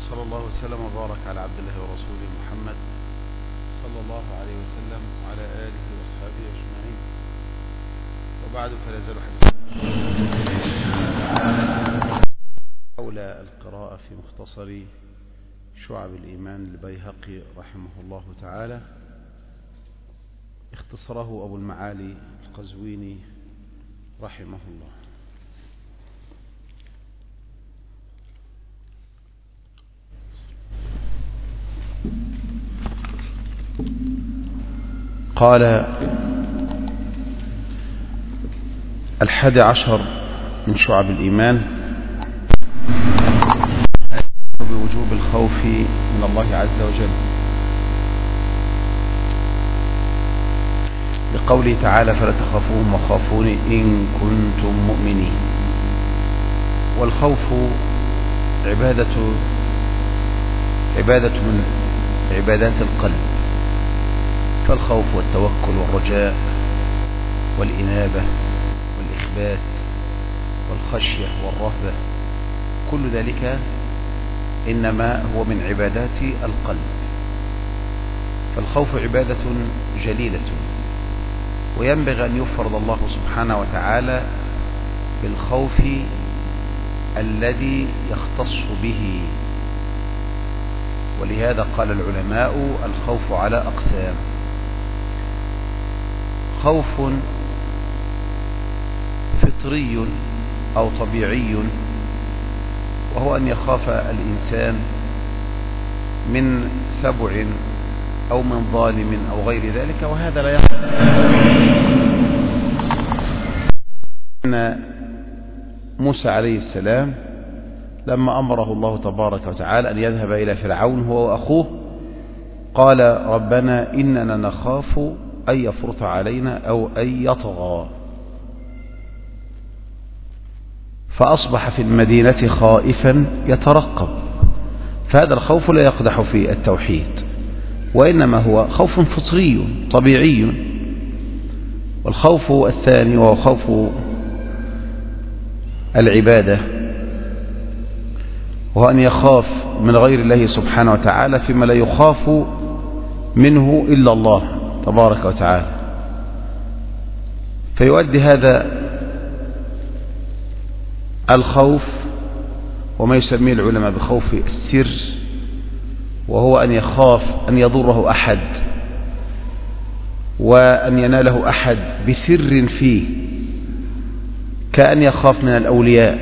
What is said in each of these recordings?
صلى الله وسلم وبارك على عبد الله ورسوله محمد صلى الله عليه وسلم وعلى آله وأصحابه أجمعين. وبعد فلا يزال حول القراءة في مختصر شعب الإيمان للبيهقي رحمه الله تعالى، اختصره أبو المعالي القزويني رحمه الله. قال 11 من شعب الإيمان بوجوب الخوف من الله عز وجل، لقوله تعالى فلا تخافوهم وخافوني إن كنتم مؤمنين. والخوف عبادة من عبادات القلب، فالخوف والتوكل والرجاء والإنابة والإخبات والخشية والرهبة كل ذلك إنما هو من عبادات القلب. فالخوف عبادة جليلة، وينبغي أن يفرض الله سبحانه وتعالى بالخوف الذي يختص به. ولهذا قال العلماء الخوف على أقسام: خوف فطري أو طبيعي، وهو أن يخاف الإنسان من سبع أو من ظالم أو غير ذلك، وهذا لا يقع. إن موسى عليه السلام لما أمره الله تبارك وتعالى أن يذهب إلى فرعون هو وأخوه، قال ربنا إننا نخاف أن يفرط علينا أو أن يطغى، فأصبح في المدينة خائفا يترقب. فهذا الخوف لا يقدح في التوحيد، وإنما هو خوف فطري طبيعي. والخوف الثاني وهو خوف العبادة، وهو أن يخاف من غير الله سبحانه وتعالى فيما لا يخاف منه إلا الله تبارك وتعالى. فيؤدي هذا الخوف وما يسميه العلماء بخوف السر، وهو أن يخاف أن يضره أحد وأن يناله أحد بسر فيه، كأن يخاف من الأولياء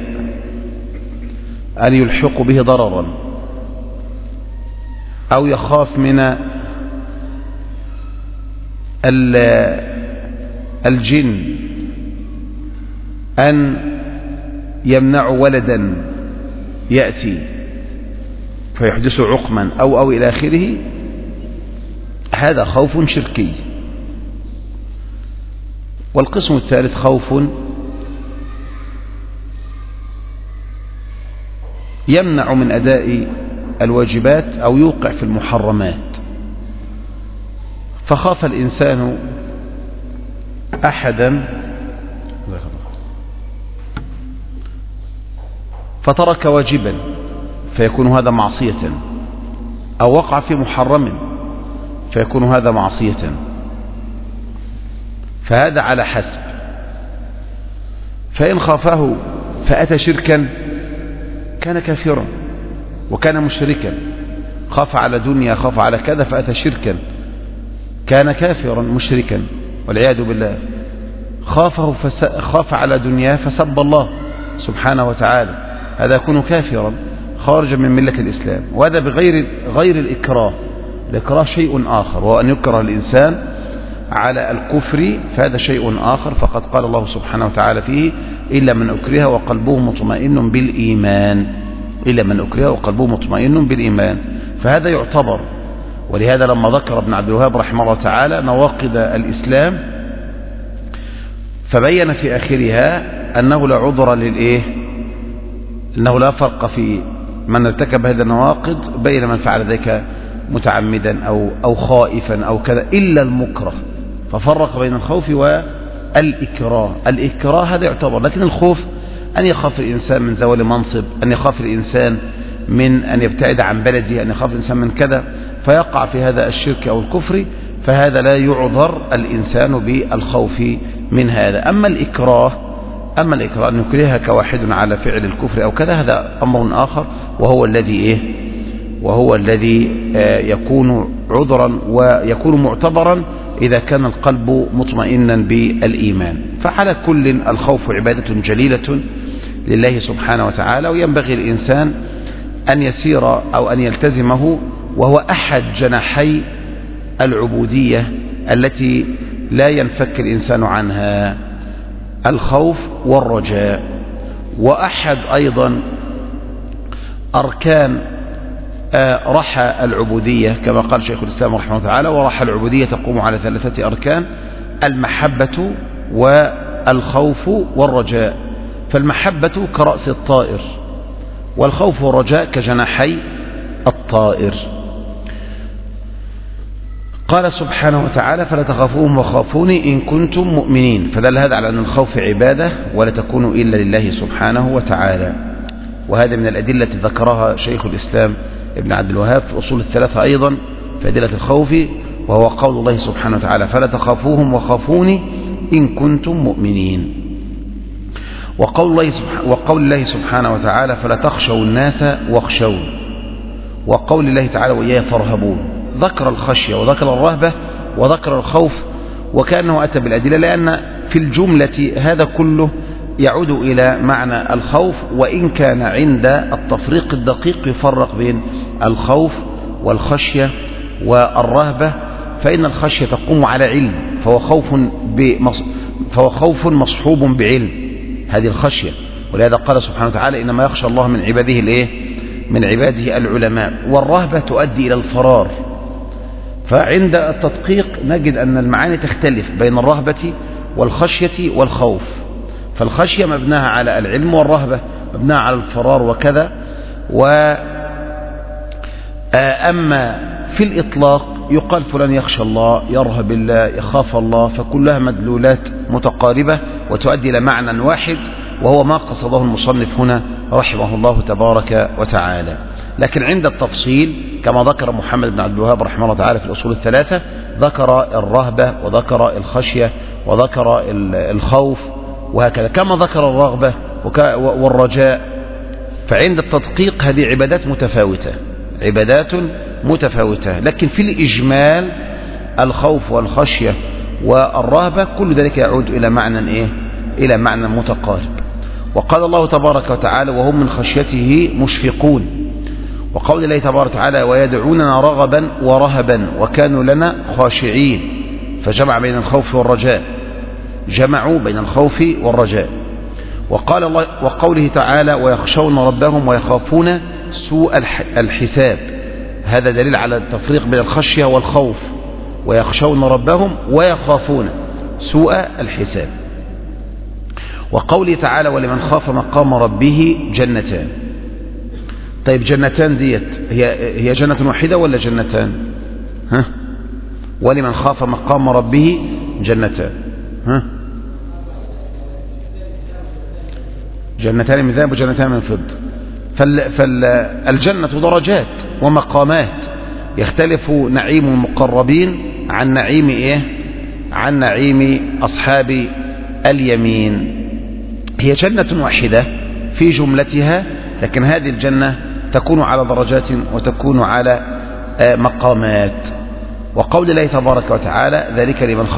أن يلحقوا به ضررا، أو يخاف من الجن أن يمنعوا ولدا يأتي فيحدث عقما أو إلى آخره. هذا خوف شركي. والقسم الثالث خوف يمنع من أداء الواجبات أو يوقع في المحرمات. فخاف الإنسان أحدا فترك واجبا فيكون هذا معصية، أو وقع في محرم فيكون هذا معصية. فهذا على حسب. فإن خافه فأتى شركا كان كافرا وكان مشركا. خاف على دنيا، خاف على كذا فأتى شركا كان كافرا مشركا والعياذ بالله. خاف على دنيا فسب الله سبحانه وتعالى، هذا يكون كافرا خارجا من ملة الإسلام. وهذا غير الإكراه. الإكراه شيء آخر، وهو أن يكره الإنسان على الكفر، فهذا شيء آخر. فقد قال الله سبحانه وتعالى فيه إلا من أكره وقلبه مطمئن بالإيمان، إلا من أكره وقلبه مطمئن بالإيمان، فهذا يعتبر. ولهذا لما ذكر ابن عبد الوهاب رحمه الله تعالى نواقض الإسلام فبين في آخرها أنه لا عذر للإيه، أنه لا فرق في من ارتكب هذا النواقض بين من فعل ذلك متعمدا أو خائفا أو كذا إلا المكره. ففرق بين الخوف والإكراه. الإكراه هذا يعتبر، لكن الخوف أن يخاف الإنسان من زوال منصب، أن يخاف الإنسان من أن يبتعد عن بلده، أن يخاف الإنسان من كذا فيقع في هذا الشرك أو الكفر، فهذا لا يعذر الإنسان بالخوف من هذا. أما الإكراه أن يكرهك واحد على فعل الكفر أو كذا، هذا أمر آخر، وهو الذي يكون عذرا ويكون معتبرا إذا كان القلب مطمئنا بالإيمان. فعلى كل الخوف عبادة جليلة لله سبحانه وتعالى، وينبغي الإنسان أن يسير أو أن يلتزمه، وهو أحد جناحي العبودية التي لا ينفك الإنسان عنها، الخوف والرجاء. وأحد أيضا أركان رحى العبودية كما قال شيخ الإسلام رحمه الله تعالى: ورحى العبودية تقوم على 3 أركان: المحبة والخوف والرجاء. فالمحبة كرأس الطائر، والخوف والرجاء كجناحي الطائر. قال سبحانه وتعالى: فلا تخافوهم وخافوني إن كنتم مؤمنين. فدل هذا على أن الخوف عبادة ولا تكون إلا لله سبحانه وتعالى. وهذا من الأدلة التي ذكرها شيخ الإسلام ابن عبد الوهاب في أصول الثلاثة أيضا في أدلة الخوف، وهو قول الله سبحانه وتعالى: فلا تخافوهم وخافوني إن كنتم مؤمنين. وقول الله سبحانه وتعالى: فلا تخشوا الناس واخشون. وقول الله تعالى: وإياي فارهبون. ذكر الخشية وذكر الرهبة وذكر الخوف، وكأنه أتى بالأدلة، لأن في الجملة هذا كله يعود إلى معنى الخوف، وإن كان عند التفريق الدقيق يفرق بين الخوف والخشية والرهبة. فإن الخشية تقوم على علم، فهو خوف مصحوب بعلم، هذه الخشية. ولهذا قال سبحانه وتعالى: إنما يخشى الله من عباده العلماء. والرهبة تؤدي إلى الفرار. فعند التدقيق نجد أن المعاني تختلف بين الرهبة والخشية والخوف. فالخشية مبناها على العلم، والرهبة مبناها على الفرار وكذا. أما في الإطلاق يقال فلان يخشى الله، يرهب الله، يخاف الله، فكلها مدلولات متقاربة وتؤدي إلى معنى واحد، وهو ما قصده المصنف هنا رحمه الله تبارك وتعالى. لكن عند التفصيل كما ذكر محمد بن عبد الوهاب رحمه الله تعالى في الأصول الثلاثة، ذكر الرهبة وذكر الخشية وذكر الخوف، وهكذا كما ذكر الرغبة والرجاء. فعند التدقيق هذه عبادات متفاوتة، لكن في الإجمال الخوف والخشية والرهبة كل ذلك يعود إلى معنى متقارب. وقال الله تبارك وتعالى: وهم من خشيته مشفقون. وقول الله تبارك وتعالى: ويدعوننا رغبا ورهبا وكانوا لنا خاشعين. فجمع بين الخوف والرجاء، جمعوا بين الخوف والرجاء. وقوله تعالى: ويخشون ربهم ويخافون سوء الحساب. هذا دليل على التفريق بين الخشية والخوف. ويخشون ربهم ويخافون سوء الحساب. وقوله تعالى: ولمن خاف مقام ربه جنتان. طيب جنتان ديت هي جنة واحدة ولا جنتان؟ ولمن خاف مقام ربه جنتان. جنتان من ذهب وجنتان من فضة. فالجنة درجات ومقامات، يختلف نعيم المقربين عن نعيم أصحاب اليمين. هي جنة واحدة في جملتها، لكن هذه الجنة تكون على درجات وتكون على مقامات. وقول الله تبارك وتعالى: ذلك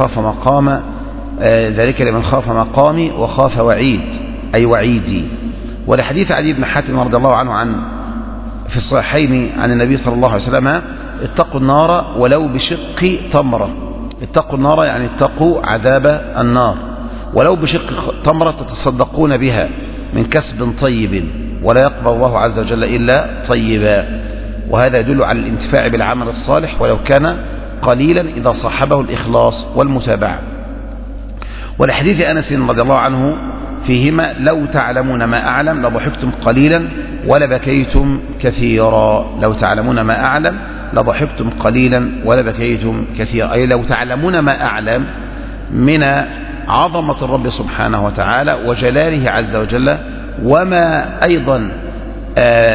لمن خاف مقامي وخاف وعيد، أي وعيدي. ولحديث علي بن حاتم رضي الله عنه في الصحيحين عن النبي صلى الله عليه وسلم: اتقوا النار ولو بشق تمرة. اتقوا النار يعني اتقوا عذاب النار، ولو بشق تمرة تتصدقون بها من كسب طيب، ولا يقبل الله عز وجل إلا طيبا. وهذا يدل على الانتفاع بالعمل الصالح ولو كان قليلا إذا صاحبه الإخلاص والمتابعة. ولحديث أنس رضي الله عنه فيهما: لو تعلمون ما أعلم لضحكتم قليلا ولبكيتم كثيرا. لو تعلمون ما أعلم لضحكتم قليلا ولبكيتم كثيرا، أي لو تعلمون ما أعلم من عظمة الرب سبحانه وتعالى وجلاله عز وجل، وما أيضا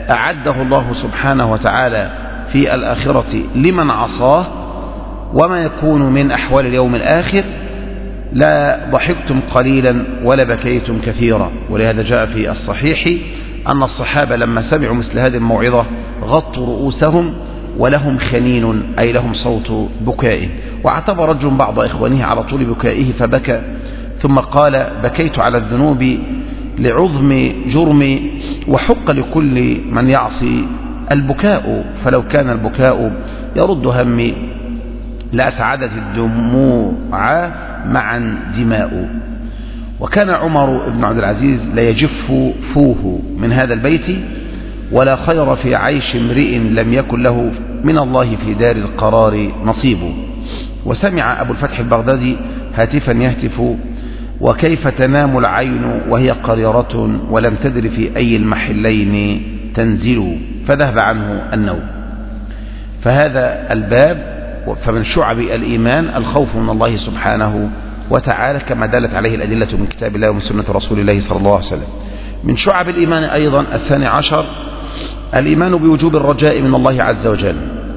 أعده الله سبحانه وتعالى في الآخرة لمن عصاه وما يكون من أحوال اليوم الآخر لا ضحكتم قليلا ولا بكيتم كثيرا. ولهذا جاء في الصحيح أن الصحابة لما سمعوا مثل هذه الموعظة غطوا رؤوسهم ولهم خنين أي لهم صوت بكاء. واعتبر رجل بعض إخوانه على طول بكائه فبكى ثم قال بكيت على الذنوب لعظم جرمي وحق لكل من يعصي البكاء فلو كان البكاء يرد همي لأسعدت الدموع معا دماء. وكان عمر بن عبد العزيز لا يجف فوه من هذا البيت ولا خير في عيش امرئ لم يكن له من الله في دار القرار نصيب. وسمع أبو الفتح البغدادي هاتفا يهتف وكيف تنام العين وهي قريرة ولم تدر في أي المحلين تنزل فذهب عنه النوم. فهذا الباب فمن شعب الإيمان الخوف من الله سبحانه وتعالى كما دلت عليه الأدلة من كتاب الله ومن سنة رسول الله صلى الله عليه وسلم. من شعب الإيمان أيضا 12 الإيمان بوجوب الرجاء من الله عز وجل.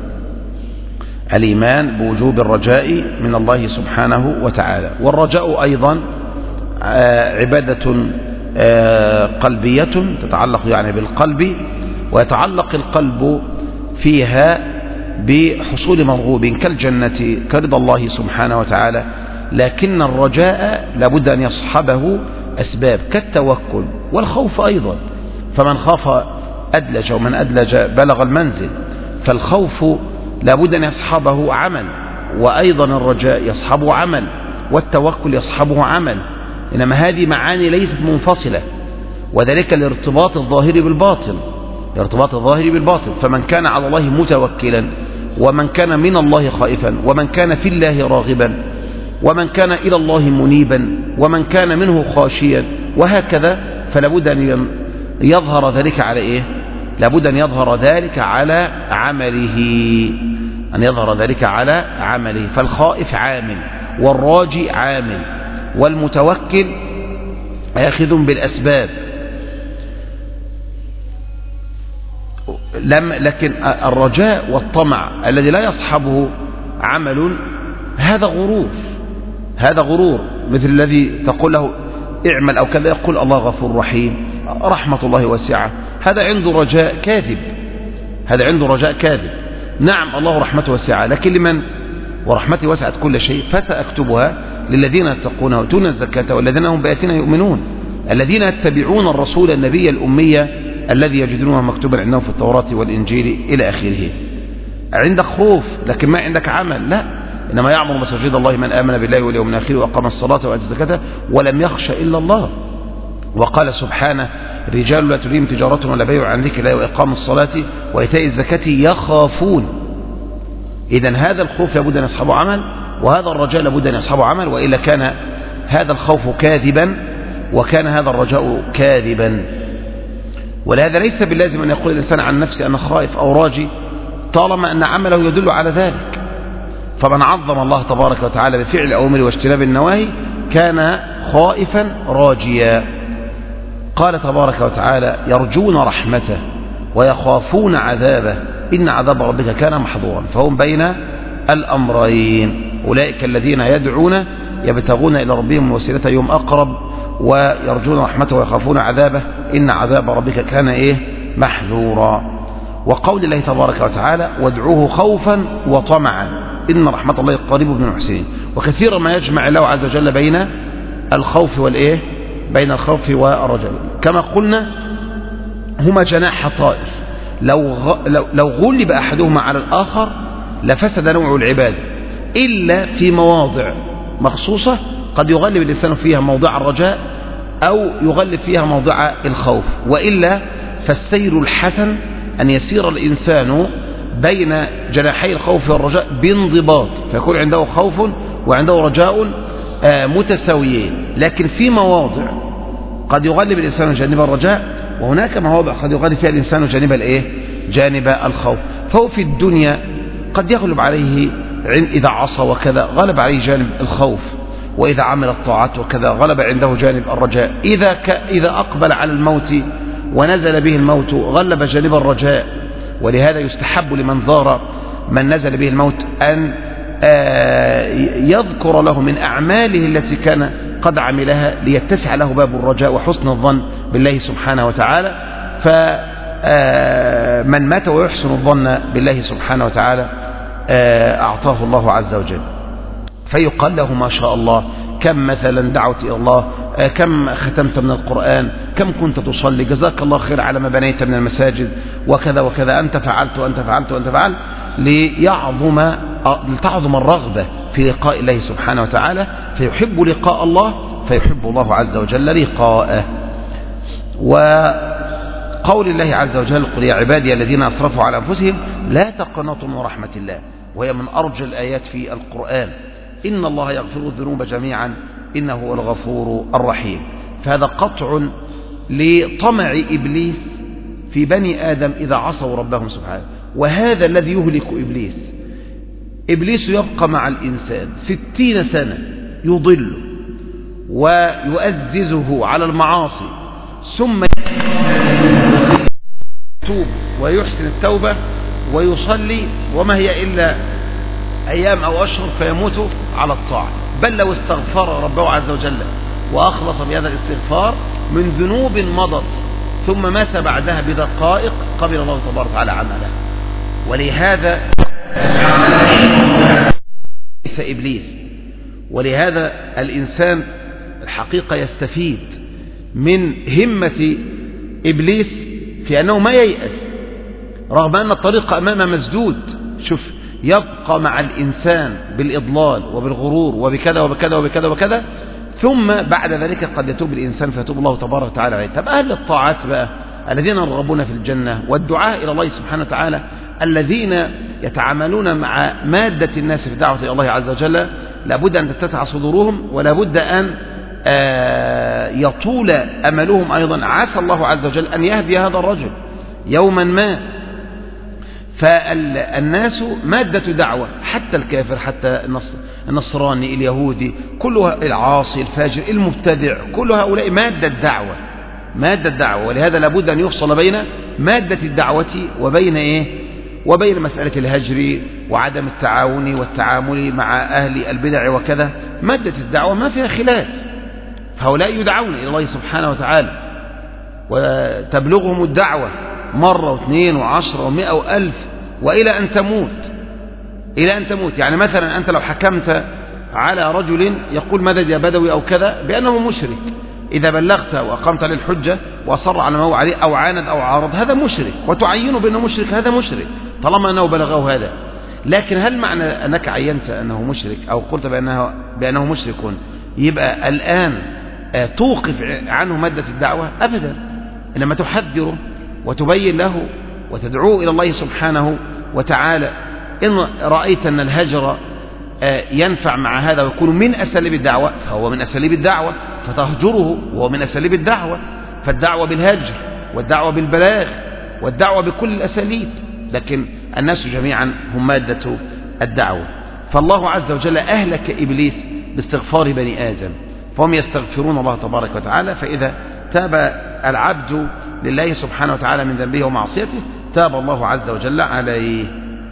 الإيمان بوجوب الرجاء من الله سبحانه وتعالى. والرجاء أيضا عبادة قلبية تتعلق يعني بالقلب ويتعلق القلب فيها بحصول مرغوب كالجنة كرضا الله سبحانه وتعالى. لكن الرجاء لابد أن يصحبه أسباب كالتوكل والخوف أيضا. فمن خاف أدلج ومن أدلج بلغ المنزل. فالخوف لابد أن يصحبه عمل وأيضا الرجاء يصحبه عمل والتوكل يصحبه عمل. إنما هذه معاني ليست منفصلة وذلك الارتباط الظاهري بالباطن. الارتباط الظاهري بالباطن. فمن كان على الله متوكلا ومن كان من الله خائفا ومن كان في الله راغبا ومن كان إلى الله منيبا ومن كان منه خاشيا وهكذا فلابد أن يظهر ذلك على إيه؟ لابد أن يظهر ذلك على عمله. أن يظهر ذلك على عمله. فالخائف عامل والراجي عامل والمتوكل آخذ بالأسباب. لكن الرجاء والطمع الذي لا يصحبه عمل هذا غرور. هذا غرور مثل الذي تقول له اعمل أو كذا يقول الله غفور رحيم رحمة الله واسعة. هذا عنده رجاء كاذب. هذا عنده رجاء كاذب. نعم الله رحمته واسعة لكن لمن؟ ورحمتي وسعت كل شيء فسأكتبها للذين يتقون ويؤتون الزكاة والذين هم بآياتنا يؤمنون الذين يتبعون الرسول النبي الأمية الذي يجدونه مكتوبا عندهم في التوراة والإنجيل إلى آخره. عندك خوف لكن ما عندك عمل. لا، إنما يعمر مساجد الله من آمن بالله واليوم الآخر وأقام الصلاة وآتى الزكاة ولم يخش إلا الله. وقال سبحانه رجال لا تلهيهم تجارة ولا بيع عن ذكر الله وإقام الصلاة وإيتاء الزكاة يخافون. إذن هذا الخوف لابد أن يصحبه عمل وهذا الرجاء لابد أن يصحبه عمل وإلا كان هذا الخوف كاذبا وكان هذا الرجاء كاذبا. ولهذا ليس باللازم أن يقول الإنسان عن نفسه أنا خائف أو راجي طالما أن عمله يدل على ذلك. فمن عظم الله تبارك وتعالى بفعل الأوامر واجتناب النواهي كان خائفا راجيا. قال تبارك وتعالى يرجون رحمته ويخافون عذابه إن عذاب ربك كان محظورا. فهم بين الأمرين. أولئك الذين يدعون يبتغون إلى ربهم الوسيلة يوم أقرب ويرجون رحمته ويخافون عذابه إن عذاب ربك كان محذورا. وقول الله تبارك وتعالى وادعوه خوفا وطمعا إن رحمة الله قريب من المحسنين. وكثيرا ما يجمع الله عز وجل بين الخوف بين الخوف والرجاء. كما قلنا هما جناح طائر لو غلب أحدهما على الآخر لفسد نوع العبادة إلا في مواضع مخصوصة قد يغلب الإنسان فيها موضع الرجاء أو يغلب فيها موضع الخوف. وإلا فالسير الحسن أن يسير الإنسان بين جناحي الخوف والرجاء بانضباط فيكون عنده خوف وعنده رجاء متساويين. لكن في مواضع قد يغلب الإنسان جانب الرجاء وهناك مواضع قد يغلب فيها الإنسان جانب الخوف. فهو في الدنيا قد يغلب عليه إذا عصى وكذا غلب عليه جانب الخوف وإذا عمل الطاعات وكذا غلب عنده جانب الرجاء. إذا أقبل على الموت ونزل به الموت غلب جانب الرجاء. ولهذا يستحب لمن زار من نزل به الموت أن يذكر له من أعماله التي كان قد عملها ليتسع له باب الرجاء وحسن الظن بالله سبحانه وتعالى. فمن مات ويحسن الظن بالله سبحانه وتعالى أعطاه الله عز وجل، فيقال له ما شاء الله، كم مثلا دعوت إلى الله، كم ختمت من القرآن، كم كنت تصلي، جزاك الله خير على ما بنيت من المساجد، وكذا وكذا، أنت فعلت وأنت فعلت وأنت فعلت، لتعظم الرغبة في لقاء الله سبحانه وتعالى، فيحب لقاء الله فيحب الله عز وجل لقاءه. وقول الله عز وجل: قل يا عبادي الذين أسرفوا على أنفسهم لا تقنطوا من رحمة الله، وهي من أرجى الآيات في القرآن. إن الله يغفر الذنوب جميعا إنه هو الغفور الرحيم. فهذا قطع لطمع إبليس في بني آدم إذا عصوا ربهم سبحانه، وهذا الذي يهلك إبليس. إبليس يبقى مع الإنسان 60 سنة يضله ويؤززه على المعاصي، ثم يتوب ويحسن التوبة ويصلي، وما هي إلا أيام أو أشهر فيموت على الطاعة. بل لو استغفر ربه عز وجل وأخلص بهذا الاستغفار من ذنوب مضت ثم مات بعدها بدقائق قبل الله تبارك وتعالى عمله. ولهذا إبليس، ولهذا الإنسان الحقيقة يستفيد من همة إبليس في أنه ما ييأس رغم أن الطريق أمامه مسدود. شوف، يبقى مع الإنسان بالإضلال وبالغرور وبكذا وبكذا وبكذا وبكذا، ثم بعد ذلك قد يتوب الإنسان فيتوب الله تبارك وتعالى عليه. طب أهل الطاعات بقى الذين يرغبون في الجنة والدعاء إلى الله سبحانه وتعالى الذين يتعاملون مع مادة الناس في دعوة إلى الله عز وجل، لابد أن تتسع صدورهم، ولابد أن يطول أملهم أيضا. عسى الله عز وجل أن يهدي هذا الرجل يوما ما. فالناس مادة دعوة، حتى الكافر، حتى النصراني، اليهودي، كلها، العاصي، الفاجر، المبتدع، كل هؤلاء مادة دعوة، مادة دعوة. ولهذا لابد أن يفصل بين مادة الدعوة وبين وبين مسألة الهجر وعدم التعاون والتعامل مع أهل البدع وكذا. مادة الدعوة ما فيها خلاف، فهؤلاء يدعون إلى الله سبحانه وتعالى وتبلغهم الدعوة مرة واثنين وعشرة ومئة وألف وإلى أن تموت، إلى أن تموت. يعني مثلا أنت لو حكمت على رجل يقول مدد يا بدوي أو كذا بأنه مشرك، إذا بلغت وأقمت عليه الحجة وأصر على ما هو عليه أو عاند أو عارض، هذا مشرك، وتعينه بأنه مشرك، هذا مشرك طالما أنه بلغه هذا. لكن هل معنى أنك عينت أنه مشرك أو قلت بأنه مشرك يبقى الآن توقف عنه مادة الدعوة؟ أبدا. إنما تحذره وتبين له وتدعوه إلى الله سبحانه وتعالى. إن رأيت أن الهجر ينفع مع هذا ويكون من أساليب الدعوة فهو من أساليب الدعوة، فتهجره وهو من أساليب الدعوة. فالدعوة بالهجر والدعوة بالبلاغ والدعوة بكل الأساليب، لكن الناس جميعا هم مادة الدعوة. فالله عز وجل أهلك إبليس باستغفار بني آدم، فهم يستغفرون الله تبارك وتعالى. فإذا تاب العبد لله سبحانه وتعالى من ذنبه ومعصيته تاب الله عز وجل عليه.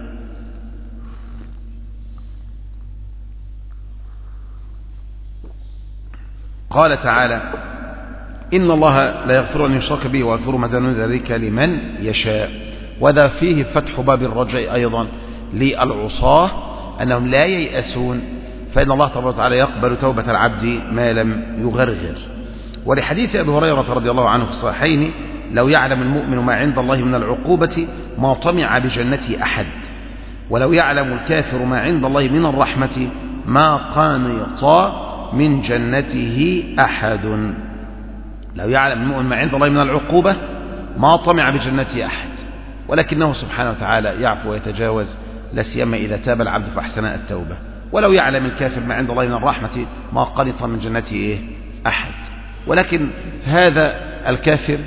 قال تعالى: إن الله لا يغفر أن يشرك به ويغفر ما دون ذلك لمن يشاء. وذا فيه فتح باب الرجاء أيضا للعصاة أنهم لا ييأسون، فإن الله تبارك وتعالى يقبل توبة العبد ما لم يغرغر. ولحديث أبي هريرة رضي الله عنه في الصحيحين: لو يعلم المؤمن ما عند الله من العقوبة ما طمع بجنته أحد، ولو يعلم الكافر ما عند الله من الرحمة ما قنط من جنته أحد. لو يعلم المؤمن ما عند الله من العقوبة ما طمع بجنته أحد، ولكنه سبحانه وتعالى يعفو ويتجاوز، لا سيما إذا تاب العبد فأحسن التوبة. ولو يعلم الكافر ما عند الله من الرحمة ما قنط من جنته أحد. ولكن هذا الكافر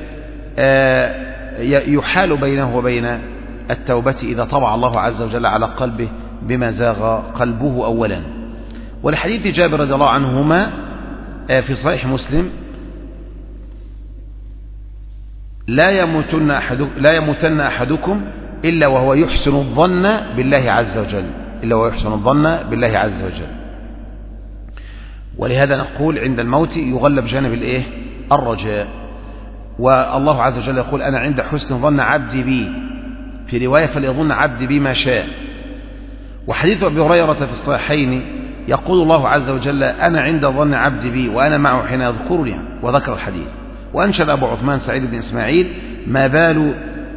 يحال بينه وبين التوبة إذا طبع الله عز وجل على قلبه بما زاغ قلبه أولا. ولحديث جابر رضي الله عنهما في صحيح مسلم: لا يموتن أحدكم إلا وهو يحسن الظن بالله عز وجل، إلا وهو يحسن الظن بالله عز وجل. ولهذا نقول عند الموت يغلب جانب الإيه؟ الرجاء. والله عز وجل يقول أنا عند حسن ظن عبدي بي، في رواية فليظن عبدي بي ما شاء. وحديث أبي هريرة في الصحيحين يقول الله عز وجل أنا عند ظن عبدي بي وأنا معه حين يذكرني، وذكر الحديث. وأنشد أبو عثمان سعيد بن إسماعيل ما بال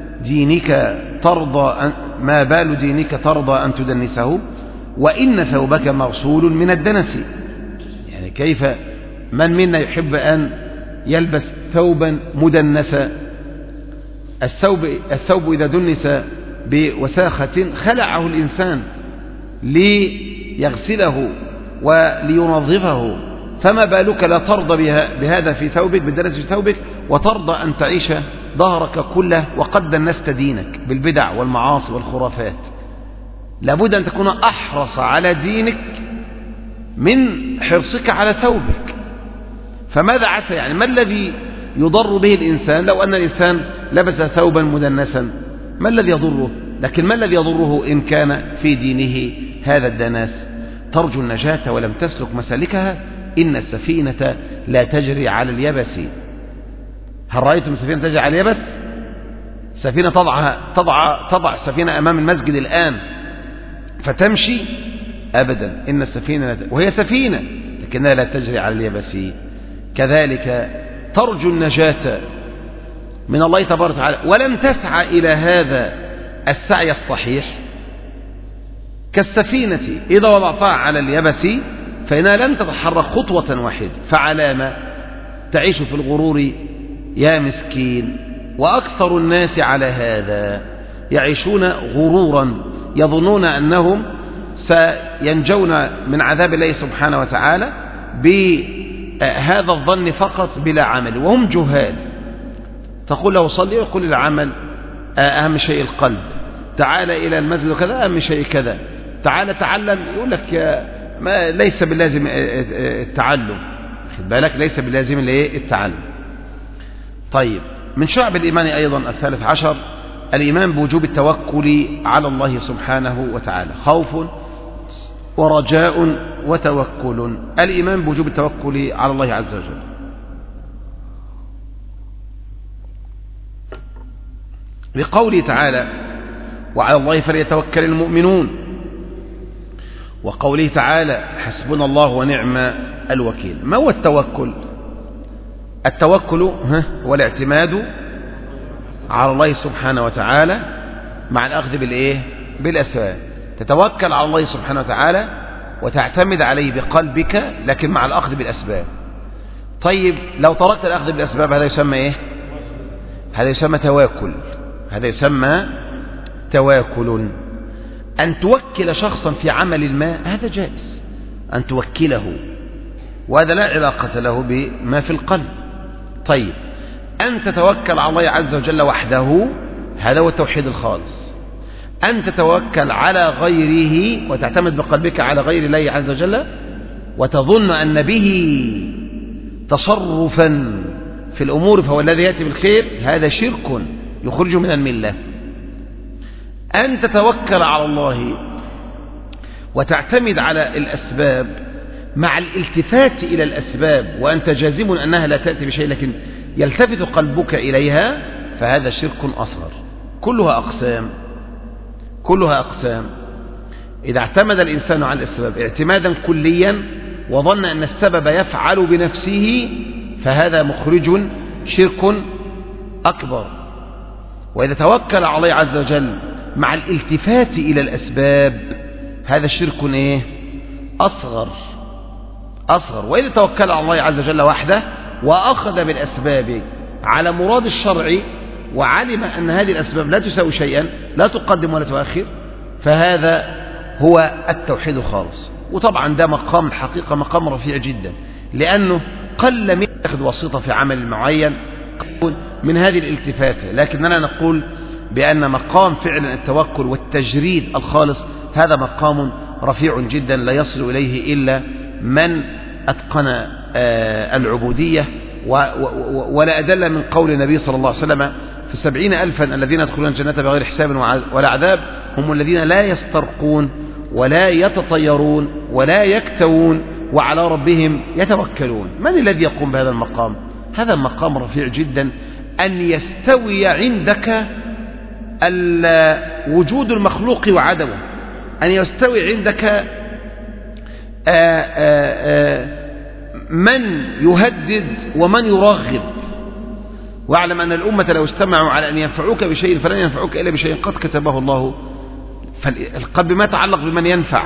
دينك ترضى أن تدنسه وإن ثوبك مغسول من الدنس. يعني كيف من منا يحب أن يلبس ثوبا مدنسا؟ الثوب إذا دنس بوساخة خلعه الإنسان ليغسله ولينظفه، فما بالك لا ترضى بهذا في ثوبك، بالدنس في ثوبك، وترضى أن تعيش ظهرك كله وقد دنست دينك بالبدع والمعاصي والخرافات. لابد أن تكون أحرص على دينك من حرصك على ثوبك. فماذا عسى يعني ما الذي يضر به الإنسان لو أن الإنسان لبس ثوبا مدنسا؟ ما الذي يضره؟ لكن ما الذي يضره إن كان في دينه هذا الدناس؟ ترجو النجاة ولم تسلك مسالكها، إن السفينة لا تجري على اليبس. هل رأيتم السفينة تجري على اليبس؟ سفينة تضع السفينة أمام المسجد الآن فتمشي؟ أبدا، إن السفينة وهي سفينة لكنها لا تجري على اليبس. كذلك ترجو النجاة من الله تبارك وتعالى ولم تسعى إلى هذا السعي الصحيح كالسفينة إذا وضعتها على اليبس فإنها لن تتحرك خطوة واحدة. فعلام تعيش في الغرور يا مسكين. وأكثر الناس على هذا يعيشون غرورا، يظنون أنهم سينجون من عذاب الله سبحانه وتعالى بهذا الظن فقط بلا عمل، وهم جهال. تقول له صلي ويقول العمل أهم شيء القلب، تعال إلى المسجد وكذا أهم شيء كذا، تعال تعلم، يقول لك ما ليس باللازم التعلم، خد بالك، ليس باللازم التعلم. طيب، من شعب الإيمان أيضا 13 الإيمان بوجوب التوكل على الله سبحانه وتعالى، خوف ورجاء وتوكل. الإيمان بوجوب التوكل على الله عز وجل بقوله تعالى وعلى الله فليتوكل المؤمنون، وقوله تعالى حسبنا الله ونعم الوكيل. ما هو التوكل؟ التوكل هو الاعتماد على الله سبحانه وتعالى مع الأخذ بالأسباب. تتوكل على الله سبحانه وتعالى وتعتمد عليه بقلبك لكن مع الأخذ بالأسباب. طيب لو تركت الأخذ بالأسباب هذا يسمى إيه؟ هذا يسمى تواكل. هذا يسمى تواكل. أن توكل شخصا في عمل ما هذا جائز، أن توكله، وهذا لا علاقة له بما في القلب. طيب أن تتوكل على الله عز وجل وحده هذا هو التوحيد الخالص. أن تتوكل على غيره وتعتمد بقلبك على غير الله عز وجل وتظن أن به تصرفا في الأمور فهو الذي يأتي بالخير، هذا شرك يخرج من الملة. أن تتوكل على الله وتعتمد على الأسباب مع الالتفات إلى الأسباب وأنت جازم أنها لا تأتي بشيء لكن يلتفت قلبك إليها، فهذا شرك أصغر. كلها أقسام. إذا اعتمد الإنسان على الأسباب اعتمادا كليا وظن أن السبب يفعل بنفسه فهذا مخرج شرك أكبر. وإذا توكل على الله عز وجل مع الالتفات إلى الأسباب هذا شرك أصغر. وإذا توكل على الله عز وجل وحده وأخذ بالأسباب على مراد الشرع وعلم أن هذه الأسباب لا تساوي شيئا، لا تقدم ولا تؤخر، فهذا هو التوحيد خالص. وطبعا ده مقام الحقيقة مقام رفيع جدا، لأنه قل من يأخذ وسيطة في عمل معين من هذه الالتفات. لكننا نقول بأن مقام فعلا التوكل والتجريد الخالص هذا مقام رفيع جدا لا يصل إليه إلا من أتقن العبودية ولا أدل من قول النبي صلى الله عليه وسلم في 70,000 الذين يدخلون الجنة بغير حساب ولا عذاب هم الذين لا يسترقون ولا يتطيرون ولا يكتوون وعلى ربهم يتوكلون. من الذي يقوم بهذا المقام؟ هذا المقام رفيع جدا، أن يستوي عندك وجود المخلوق وعدمه، أن يستوي عندك من يهدد ومن يرغب. واعلم أن الأمة لو استمعوا على أن ينفعوك بشيء فلن ينفعوك إلا بشيء قد كتبه الله. فالقلب ما تعلق بمن ينفع.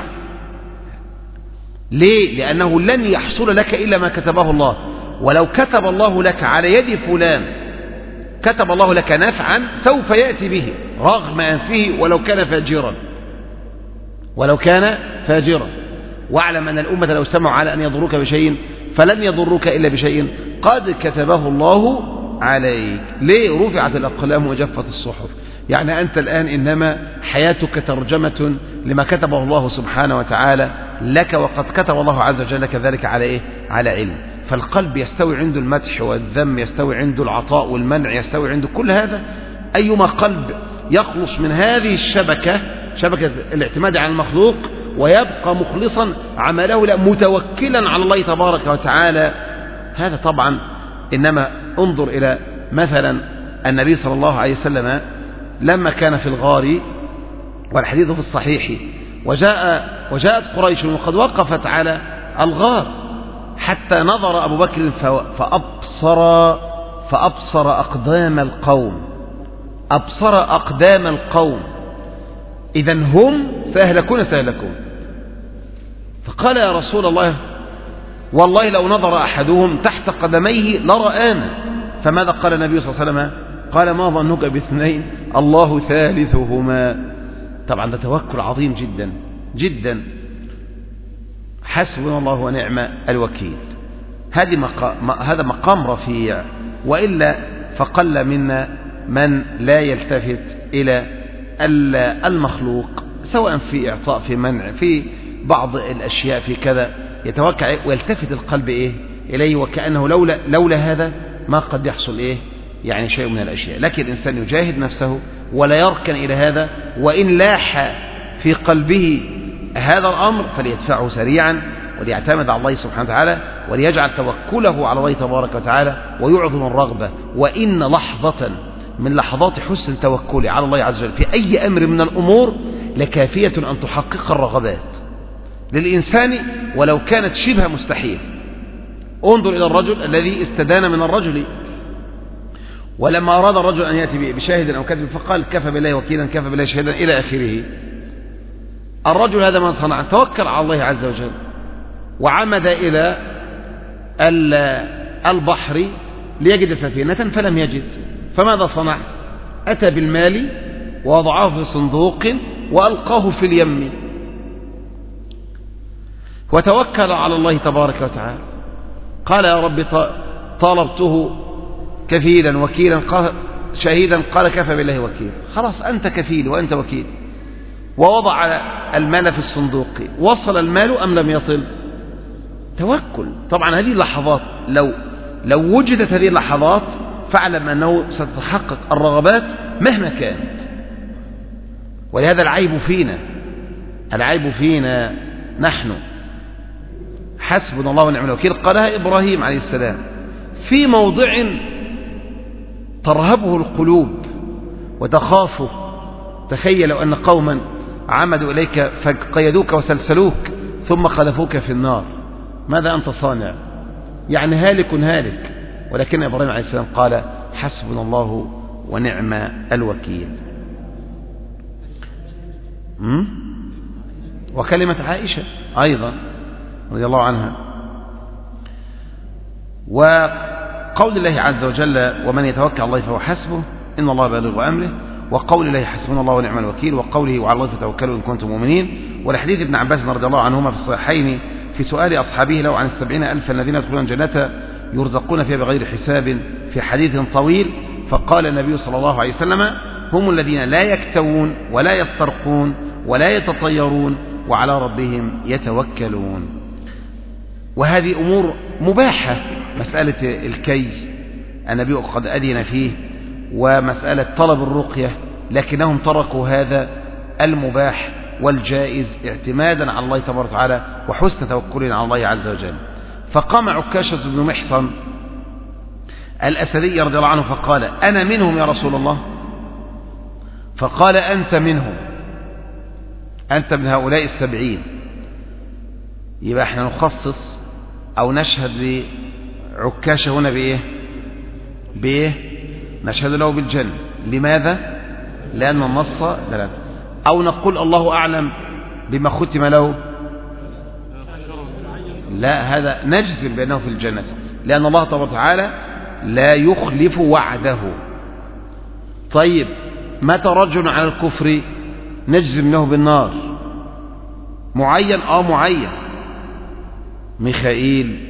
ليه؟ لأنه لن يحصل لك إلا ما كتبه الله. ولو كتب الله لك على يد فلان، كتب الله لك نفعا سوف يأتي به رغم أنفه ولو كان فاجرا، ولو كان فاجرا. واعلم أن الأمة لو استمعوا على أن يضروك بشيء فلن يضروك إلا بشيء قد كتبه الله عليك. ليه؟ رفعت الأقلام وجفت الصحف. يعني أنت الآن إنما حياتك ترجمة لما كتبه الله سبحانه وتعالى لك، وقد كتب الله عز وجل لك ذلك على إيه؟ على علم. فالقلب يستوي عنده المدح والذم، يستوي عنده العطاء والمنع، يستوي عنده كل هذا. أيما قلب يخلص من هذه الشبكة، شبكة الاعتماد على المخلوق، ويبقى مخلصا عمله متوكلا على الله تبارك وتعالى، هذا طبعا. إنما انظر إلى مثلا النبي صلى الله عليه وسلم لما كان في الغار، والحديث في الصحيح، وجاءت قريش وقد وقفت على الغار حتى نظر أبو بكر فأبصر أقدام القوم، أبصر أقدام القوم، إذن هم سيهلكون. فقال يا رسول الله والله لو نظر أحدهم تحت قدميه لرآنا. فماذا قال النبي صلى الله عليه وسلم؟ قال ما ظنك باثنين الله ثالثهما. طبعا ده توكل عظيم جدا جدا. حسبنا الله ونعم الوكيل. هذا مقام رفيع، وإلا فقل منا من لا يلتفت إلى المخلوق، سواء في إعطاء، في منع، في بعض الأشياء، في كذا، يتوكل ويلتفت القلب إليه، وكأنه لولا هذا ما قد يحصل يعني شيء من الأشياء. لكن الإنسان يجاهد نفسه ولا يركن إلى هذا، وإن لاح في قلبه هذا الأمر فليدفعه سريعا وليعتمد على الله سبحانه وتعالى، وليجعل توكله على الله تبارك وتعالى ويعظم الرغبة. وإن لحظة من لحظات حسن توكله على الله عز وجل في أي أمر من الأمور لكافية أن تحقق الرغبات للإنسان ولو كانت شبه مستحيل. انظر إلى الرجل الذي استدان من الرجل، ولما أراد الرجل أن يأتي بشاهد أو كذب فقال كفى بالله وكيلا كفى بالله شهيدا إلى آخره. الرجل هذا ما صنع؟ توكل على الله عز وجل وعمد إلى البحر ليجد سفينة فلم يجد، فماذا صنع؟ أتى بالمال ووضعه في صندوق وألقاه في اليم وتوكل على الله تبارك وتعالى. قال يا رب طالبته كفيلا وكيلا شهيدا، قال كفى بالله وكيلا. خلاص أنت كفيل وأنت وكيل. ووضع المال في الصندوق، وصل المال أم لم يصل؟ توكل. طبعا هذه اللحظات لو وجدت هذه اللحظات فاعلم أنه ستتحقق الرغبات مهما كانت. ولهذا العيب فينا نحن. حسبنا الله ونعم الوكيل قالها إبراهيم عليه السلام في موضع ترهبه القلوب وتخافه. تخيل أن قوما عمدوا إليك فقيدوك وسلسلوك ثم خلفوك في النار، ماذا أنت صانع؟ يعني هالك. ولكن إبراهيم عليه السلام قال حسبنا الله ونعم الوكيل. وكلمة عائشة أيضا رضي الله عنها، وقول الله عز وجل ومن يتوكل على الله فهو حسبه إن الله بالغ أمره، وقول الله حسبنا الله ونعم الوكيل، وقوله وعلى الله فتوكلوا إن كنتم مؤمنين. ولحديث ابن عباس رضي الله عنهما في الصحيحين في سؤال أصحابه له عن 70,000 الذين يدخلون الجنة يرزقون فيها بغير حساب في حديث طويل، فقال النبي صلى الله عليه وسلم هم الذين لا يكتوون ولا يسترقون ولا يتطيرون وعلى ربهم يتوكلون. وهذه أمور مباحة مسألة الكي النبي قد أذن فيه، ومسألة طلب الرقية، لكنهم تركوا هذا المباح والجائز اعتمادا على الله تبارك وتعالى وحسن توكل على الله عز وجل. فقام عكاشة بن محصن الأسدي رضي الله عنه فقال: أنا منهم يا رسول الله. فقال: أنت منهم، أنت من هؤلاء 70. يبقى احنا نخصص أو نشهد لعكاشة هنا بإيه؟ نشهد له بالجنة. لماذا؟ لأن النص دلالة. أو نقول الله أعلم بما ختم له؟ لا، هذا نجزم بأنه في الجنة، لأن الله تبارك وتعالى لا يخلف وعده. طيب متى رجل على الكفر نجزم له بالنار؟ معين؟ معين. ميخائيل،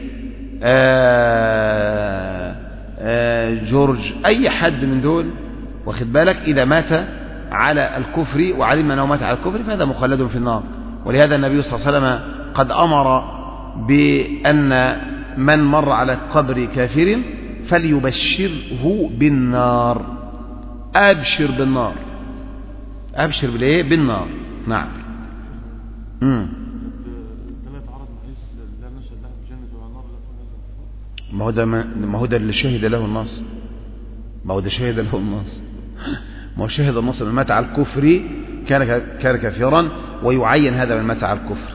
جورج، أي حد من دول، واخد بالك، إذا مات على الكفر وعلم أنه مات على الكفر فهذا مخلد في النار. ولهذا النبي صلى الله عليه وسلم قد أمر بأن من مر على قبر كافر فليبشره بالنار. أبشر بالنار، أبشر بالإيه؟ بالنار. نعم. ما هو ده اللي شهد له النص، ما هو ده شهد له النص، ما هو شهد النص من مات على الكفر كان كافرا، ويعين هذا من مات على الكفر.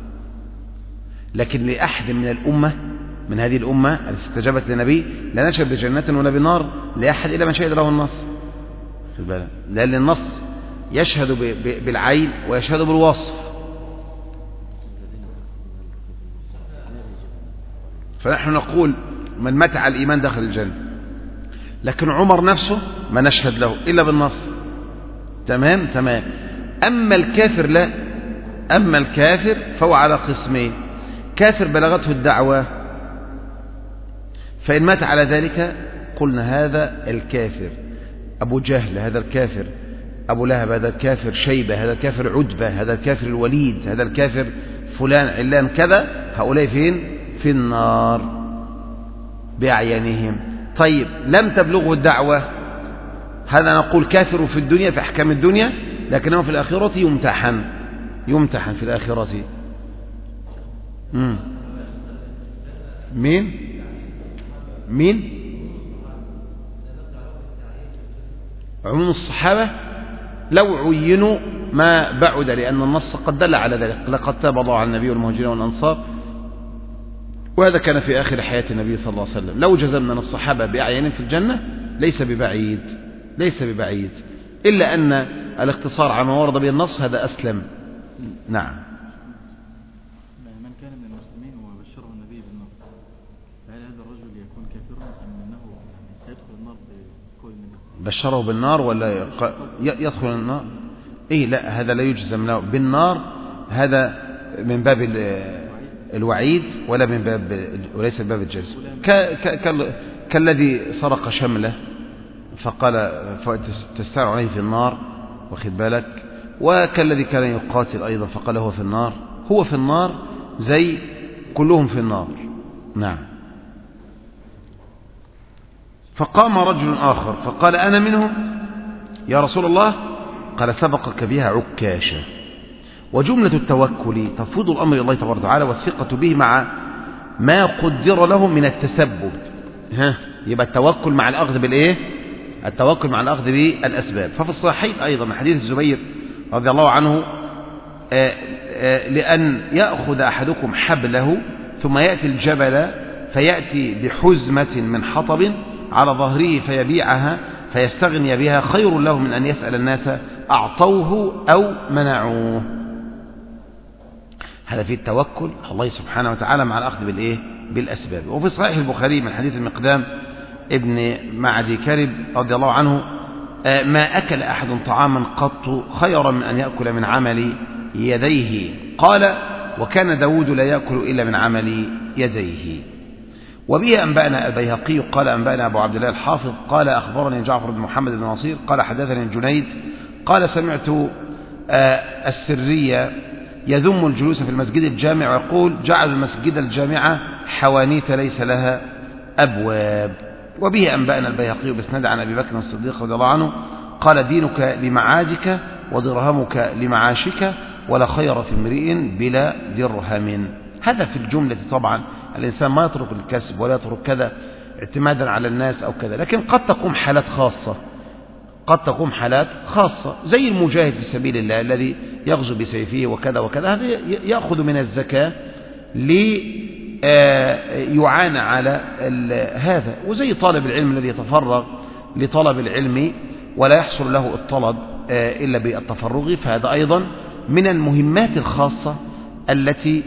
لكن لأحد من الأمة، من هذه الأمة التي استجابت للنبي، لا نشهد بجنة ولا بنار لأحد إلا من شهد له النص. لأن النص يشهد بالعين ويشهد بالوصف. فنحن نقول من مات على الإيمان دخل الجنة، لكن عمر نفسه ما نشهد له إلا بالنص. تمام. أما الكافر لا، أما الكافر فهو على قسمين: كافر بلغته الدعوة فإن مات على ذلك قلنا هذا الكافر أبو جهل، هذا الكافر أبو لهب، هذا الكافر شيبة، هذا الكافر عتبة، هذا الكافر الوليد، هذا الكافر فلان علان كذا، هؤلاء فين؟ في النار بأعيانهم. طيب لم تبلغه الدعوة، هذا نقول كافر في الدنيا في أحكام الدنيا، لكنه في الآخرة يمتحن في الآخرة. مين؟ عموم الصحابة لو عينوا ما بعد، لأن النص قد دل على ذلك: لقد تاب الله على النبي والمهاجرين والأنصار، وهذا كان في آخر حياة النبي صلى الله عليه وسلم. لو جزمنا الصحابة بأعيانهم في الجنة ليس ببعيد، إلا أن الاقتصار على ما ورد به النص هذا أسلم. نعم. من كان من المسلمين وبشره النبي بالنار، فهل هذا الرجل يكون كافرا أم أنه سيدخل النار بقول النبي؟ بشره بالنار ولا يدخل النار؟ لا، هذا لا يجزم له بالنار، هذا من باب الوعيد ولا من باب، وليس من باب الجزم. كالذي سرق شمله فقال تستعر عليه في النار، واخد بالك، وكالذي كان يقاتل أيضا فقال هو في النار. هو في النار زي كلهم في النار. نعم. فقام رجل آخر فقال: أنا منهم يا رسول الله. قال: سبقك بها عكاشة. وجملة التوكل تفوض الأمر إلى الله تبارك وتعالى والثقة به مع ما قدر له من التسبب. يبقى التوكل مع الأخذ بالإيه؟ التوكل مع الأخذ بالأسباب. ففي الصحيحين أيضا من حديث الزبير رضي الله عنه: لأن يأخذ أحدكم حبله ثم يأتي الجبل فيأتي بحزمة من حطب على ظهره فيبيعها فيستغني بها خير له من أن يسأل الناس أعطوه أو منعوه. هذا في التوكل الله سبحانه وتعالى مع الأخذ بالإيه؟ بالأسباب. وفي صحيح البخاري من حديث المقدام ابن معدي كرب رضي الله عنه: ما أكل أحد طعاما قط خيرا من أن يأكل من عمل يديه. قال: وكان داود لا يأكل إلا من عمل يديه. وبه أنبأنا البيهقي قال: أنبأنا أبو عبد الله الحافظ قال: أخبرني جعفر بن محمد بن نصير قال: حدثني الجنيد قال: سمعت السرية يذم الجلوس في المسجد الجامع ويقول: جعل المسجد الجامع حوانيت ليس لها أبواب. وبه أنبأنا البيهقي بإسناد عن أبي بكر الصديق رضي الله عنه قال: دينك لمعادك ودرهمك لمعاشك ولا خير في امرئ بلا درهم. هذا في الجملة. طبعا الإنسان ما يترك الكسب ولا يترك كذا اعتمادا على الناس أو كذا، لكن قد تقوم حالات خاصة، قد تقوم حالات خاصة زي المجاهد في سبيل الله الذي يغزو بسيفه وكذا وكذا، هذا يأخذ من الزكاة ليعان على هذا. وزي طالب العلم الذي يتفرغ لطلب العلم ولا يحصل له الطلب إلا بالتفرغ، فهذا أيضا من المهمات الخاصة التي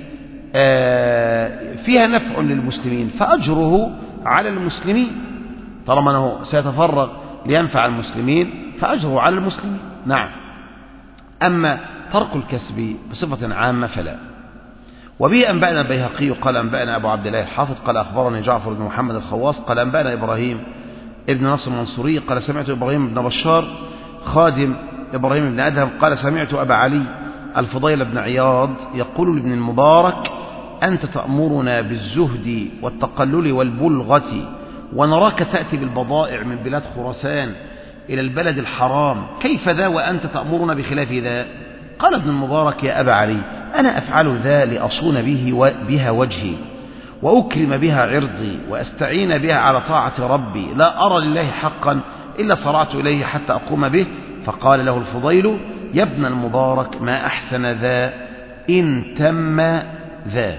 فيها نفع للمسلمين، فأجره على المسلمين طالما أنه سيتفرغ لينفع المسلمين فأجره على المسلمين. نعم. أما ترك الكسب بصفة عامة فلا. وبه أنبأنا البيهقي قال: أنبأنا أبو عبد الله الحافظ قال: أخبرني جعفر بن محمد الخواص قال: أنبأنا إبراهيم ابن نصر المنصوري قال: سمعت إبراهيم بن بشار خادم إبراهيم بن أدهم قال: سمعت أبا علي الفضيل بن عياض يقول لابن المبارك: أنت تأمرنا بالزهد والتقلل والبلغة ونراك تأتي بالبضائع من بلاد خراسان إلى البلد الحرام، كيف ذا وأنت تأمرنا بخلاف ذا؟ قال ابن المبارك: يا أبا علي، أنا أفعل ذا لأصون بها وجهي وأكرم بها عرضي وأستعين بها على طاعة ربي، لا أرى لله حقا إلا صرعت إليه حتى أقوم به. فقال له الفضيل: يا ابن المبارك، ما أحسن ذا إن تم ذا.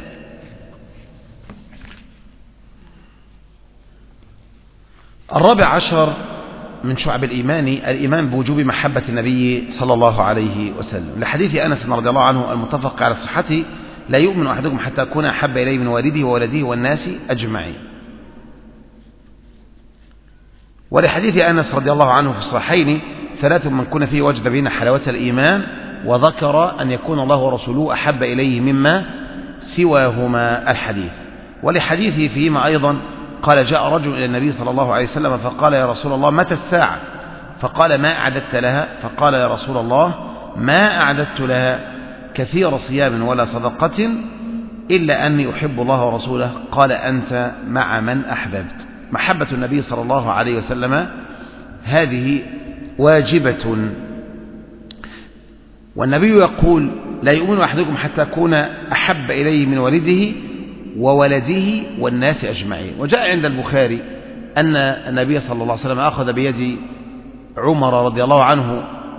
الرابع عشر من شعب الإيمان بوجوب محبة النبي صلى الله عليه وسلم، لحديث أنس رضي الله عنه المتفق على صحته: لا يؤمن أحدكم حتى أكون أحب إليه من والده وولده والناس أجمعين. ولحديث أنس رضي الله عنه في الصحيحين: ثلاث من كن فيه وجد بين حلاوة الإيمان، وذكر أن يكون الله ورسوله أحب إليه مما سواهما الحديث. ولحديثه فيهما أيضا قال: جاء رجل إلى النبي صلى الله عليه وسلم فقال: يا رسول الله، متى الساعة؟ فقال: ما أعددت لها؟ فقال: يا رسول الله، ما أعددت لها كثير صيام ولا صدقة إلا أني أحب الله ورسوله. قال: أنت مع من أحببت. محبة النبي صلى الله عليه وسلم هذه واجبة. والنبي يقول: لا يؤمن أحدكم حتى أكون أحب إليه من والده وولده والناس أجمعين. وجاء عند البخاري أن النبي صلى الله عليه وسلم أخذ بيد عمر رضي الله عنه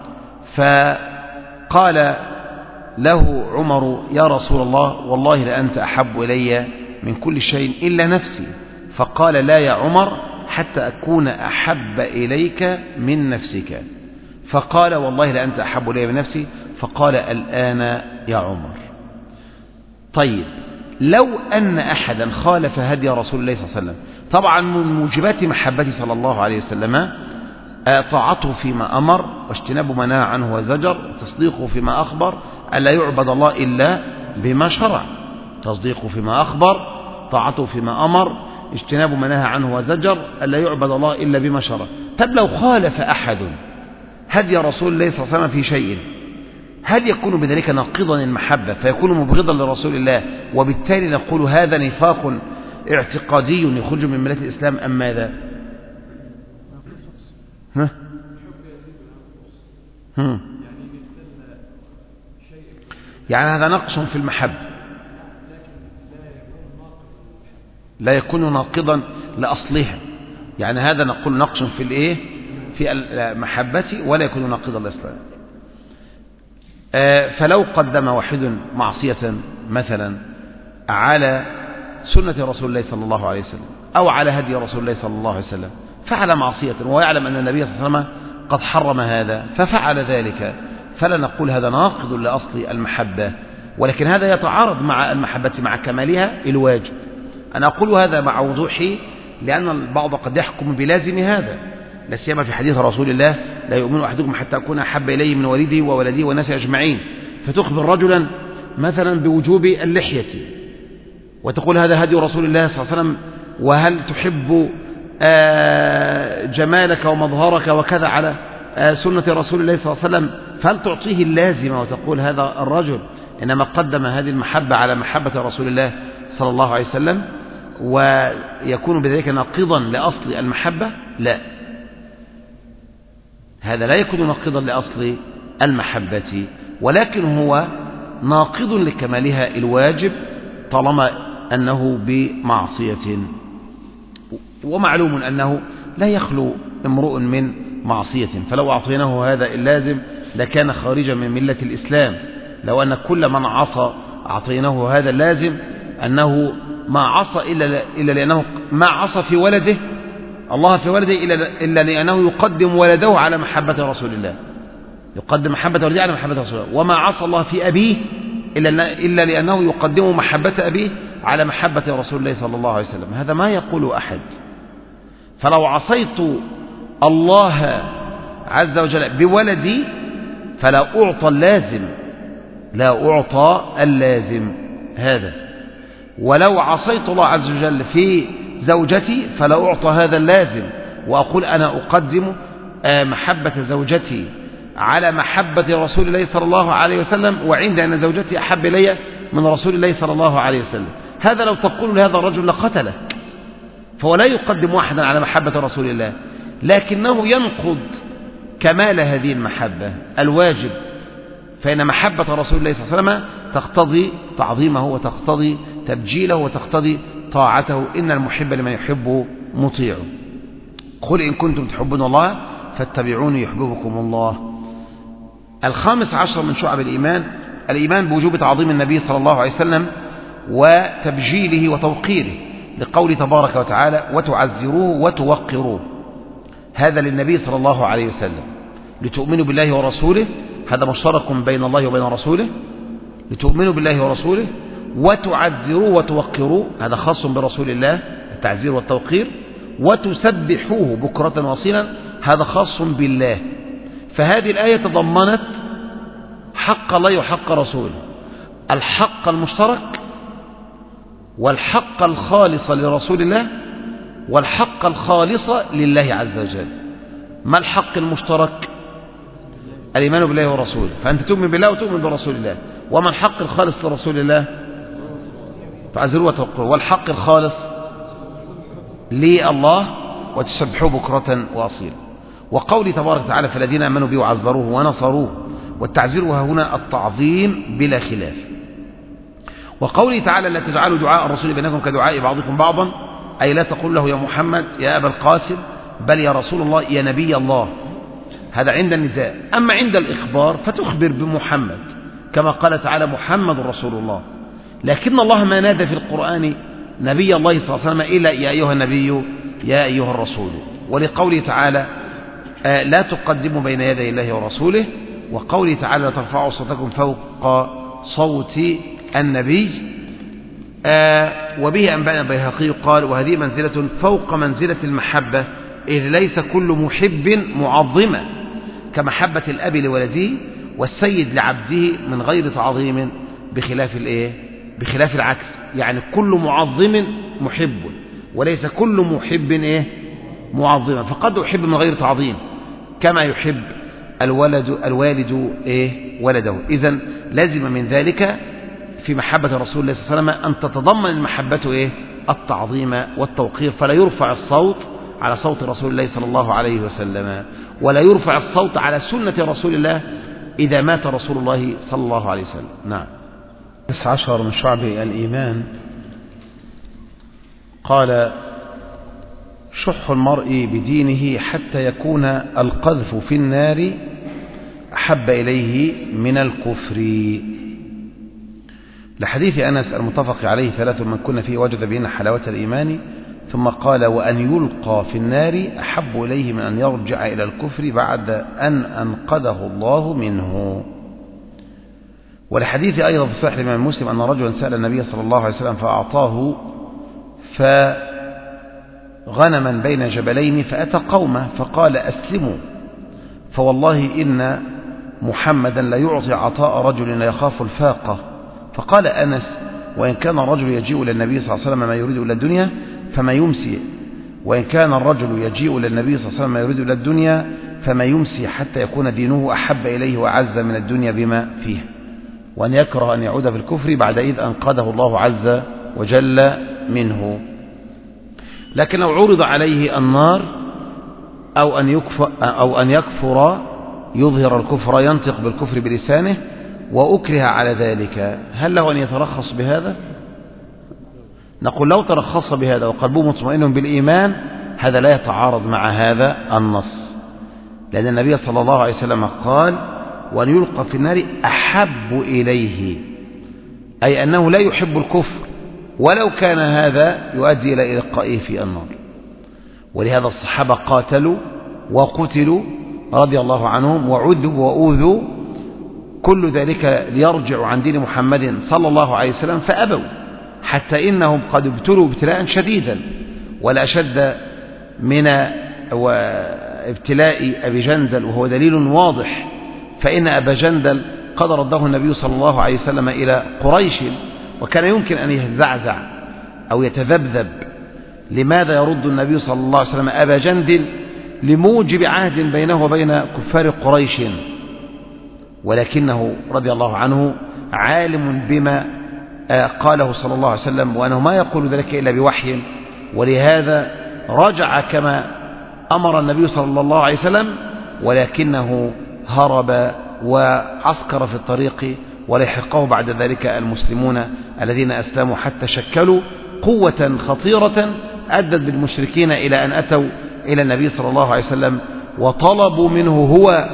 فقال له عمر: يا رسول الله، والله لأنت أحب إلي من كل شيء إلا نفسي. فقال: لا يا عمر، حتى أكون أحب إليك من نفسك. فقال: والله لأنت أحب إلي من نفسي. فقال: الآن يا عمر. طيب، لو أن أحدا خالف هدي رسول الله صلى الله عليه وسلم، طبعا من موجبات محبته صلى الله عليه وسلم طاعته فيما أمر واجتناب ما نهى عنه وزجر، وتصديقه فيما أخبر ألا يعبد الله إلا بما شرع. تصديقه فيما أخبر، طاعته فيما أمر، اجتناب ما نهى عنه وزجر ألا يعبد الله إلا بما شرع. طب لو خالف أحد هدي رسول الله صلى الله عليه وسلم في شيء، هل يكون بذلك ناقضا المحبة فيكون مبغضا لرسول الله، وبالتالي نقول هذا نفاق اعتقادي يخرج من ملة الإسلام أم ماذا؟ يعني هذا نقص في المحبة، لا يكون ناقضا لأصلها. يعني هذا نقول نقص في الإيه؟ في المحبة، ولا يكون ناقضا لأصلها. فلو قدم واحد معصية مثلا على سنة رسول الله صلى الله عليه وسلم أو على هدي رسول الله صلى الله عليه وسلم، فعل معصية ويعلم أن النبي صلى الله عليه وسلم قد حرم هذا ففعل ذلك، فلا نقول هذا ناقض لأصل المحبة، ولكن هذا يتعارض مع المحبة مع كمالها الواجب. أنا أقول هذا مع وضوحي لأن البعض قد يحكم بلازم هذا، لا سيما في حديث رسول الله: لا يؤمن أحدكم حتى أكون أحب إليه من والده وولده والناس أجمعين. فتخبر رجلا مثلا بوجوب اللحية وتقول هذا هدي رسول الله صلى الله عليه وسلم، وهل تحب جمالك ومظهرك وكذا على سنة رسول الله صلى الله عليه وسلم، فهل تعطيه اللازمة وتقول هذا الرجل إنما قدم هذه المحبة على محبة رسول الله صلى الله عليه وسلم؟ ويكون بذلك ناقضا لأصل المحبة؟ لا، هذا لا يكون ناقضا لأصل المحبة، ولكن هو ناقض لكمالها الواجب طالما أنه بمعصية، ومعلوم أنه لا يخلو امرؤ من معصية، فلو أعطيناه هذا اللازم لكان خارجا من ملة الإسلام. لو أن كل من عصى أعطيناه هذا اللازم أنه ما عصى إلا لأنه ما عصى في ولده الله في ولده إلا لأنه يقدم ولده على محبة رسول الله، يقدم محبة ولده على محبة رسول الله، وما عصى الله في أبيه إلا لأنه يقدم محبة أبيه على محبة رسول الله صلى الله عليه وسلم. هذا ما يقول أحد. فلو عصيت الله عز وجل بولدي فلا أعطى اللازم، لا أعطى اللازم هذا. ولو عصيت الله عز وجل في زوجتي فلا أعطى هذا اللازم، وأقول أنا أقدم محبة زوجتي على محبة رسول الله صلى الله عليه وسلم، وعند أن زوجتي أحب إلي من رسول الله صلى الله عليه وسلم. هذا لو تقول لهذا الرجل لقتلك، فهو لا يقدم واحدا على محبة رسول الله، لكنه ينقض كمال هذه المحبة الواجب، فإن محبة رسول الله صلى الله عليه وسلم تقتضي تعظيمه وتقتضي تبجيله وتقتضي طاعته. إن المحب لمن يحبه مطيع. قل إن كنتم تحبون الله فاتبعوني يحببكم الله. 15 من شعب الإيمان الإيمان بوجوب تعظيم النبي صلى الله عليه وسلم وتبجيله وتوقيره، لقول تبارك وتعالى وتعزروه وتوقروه. هذا للنبي صلى الله عليه وسلم، لتؤمنوا بالله ورسوله، هذا مشترك بين الله وبين رسوله، لتؤمنوا بالله ورسوله، وتعزروه وتوقروه، هذا خاص برسول الله التعزير والتوقير، وتسبحوه بكرة وأصيلا، هذا خاص بالله. فهذه الآية تضمنت حق الله وحق رسوله، الحق المشترك والحق الخالص لرسول الله والحق الخالص لله عز وجل. ما الحق المشترك؟ الإيمان بالله ورسوله، فأنت تؤمن بالله وتؤمن برسول الله. وما الحق الخالص لرسول الله؟ تعزروه وتوقروه. والحق الخالص لله وتسبحوه بكرة وأصيلا. وقول تبارك وتعالى فالذين آمنوا به وعزروه ونصروه، والتعزير هنا التعظيم بلا خلاف. وقوله تعالى لا تجعلوا دعاء الرسول بينكم كدعاء بعضكم بعضا، أي لا تقول له يا محمد يا أبا القاسم، بل يا رسول الله يا نبي الله. هذا عند النداء. أما عند الإخبار فتخبر بمحمد كما قال تعالى محمد رسول الله. لكن الله ما نادى في القرآن نبي الله صلى الله عليه وسلم إلا يا أيها النبي يا أيها الرسول. ولقوله تعالى لا تقدموا بين يدي الله ورسوله، وقوله تعالى لا ترفعوا صوتكم فوق صوت النبي. وبه أنبأنا البيهقي قال وهذه منزلة فوق منزلة المحبة، إذ ليس كل محب معظما كمحبة الأب لولده والسيد لعبده من غير تعظيم، بخلاف العكس. يعني كل معظم محب وليس كل محب معظما، فقد يحب من غير تعظيم كما يحب الوالد ولده. إذن لازم من ذلك في محبة رسول الله صلى الله عليه وسلم أن تتضمن المحبة التعظيم والتوقير، فلا يرفع الصوت على صوت رسول الله صلى الله عليه وسلم، ولا يرفع الصوت على سنة رسول الله إذا مات رسول الله صلى الله عليه وسلم. نعم. 19 من شعب الإيمان قال شح المرء بدينه حتى يكون القذف في النار أحب إليه من الكفر، لحديث أنس المتفق عليه 3 من كن فيه وجد بهن حلاوة الإيمان، ثم قال وأن يلقى في النار أحب إليه من أن يرجع إلى الكفر بعد أن أنقذه الله منه. ولحديث أيضا في صحيح الإمام مسلم أن رجلا سأل النبي صلى الله عليه وسلم فأعطاه غنما بين جبلين، فأتى قومه فقال أسلموا، فوالله إن محمدا لا يعطي عطاء رجل يخاف الفاقة. فقال أنس وإن كان الرجل يجيء إلى النبي صلى الله عليه وسلم ما يريد إلى الدنيا فما يمسي، وإن كان الرجل يجيء إلى النبي صلى الله عليه وسلم ما يريد إلى الدنيا فما يمسي، حتى يكون دينه أحب إليه وعز من الدنيا بما فيه، وأن يكره أن يعود في الكفر بعد إذ أنقذه الله عز وجل منه. لكن لو عرض عليه النار أو أن يكفر يظهر الكفر ينطق بالكفر بلسانه وأكره على ذلك، هل له أن يترخص بهذا؟ نقول لو ترخص بهذا وقلبه مطمئن بالإيمان هذا لا يتعارض مع هذا النص، لأن النبي صلى الله عليه وسلم قال وأن يلقى في النار أحب إليه، أي أنه لا يحب الكفر ولو كان هذا يؤدي إلى إلقائه في النار. ولهذا الصحابة قاتلوا وقتلوا رضي الله عنهم وعذبوا وأوذوا كل ذلك ليرجعوا عن دين محمد صلى الله عليه وسلم فأبوا، حتى إنهم قد ابتلوا ابتلاء شديدا والأشد من ابتلاء أبي جندل، وهو دليل واضح، فإن أبا جندل قد رده النبي صلى الله عليه وسلم إلى قريش، وكان يمكن أن يتزعزع أو يتذبذب. لماذا يرد النبي صلى الله عليه وسلم أبا جندل؟ لموجب عهد بينه وبين كفار قريش، ولكنه رضي الله عنه عالم بما قاله صلى الله عليه وسلم، وأنه ما يقول ذلك إلا بوحي، ولهذا رجع كما أمر النبي صلى الله عليه وسلم، ولكنه هرب وعسكر في الطريق، ولحقه بعد ذلك المسلمون الذين أسلموا حتى شكلوا قوة خطيرة أدت بالمشركين إلى أن أتوا إلى النبي صلى الله عليه وسلم وطلبوا منه هو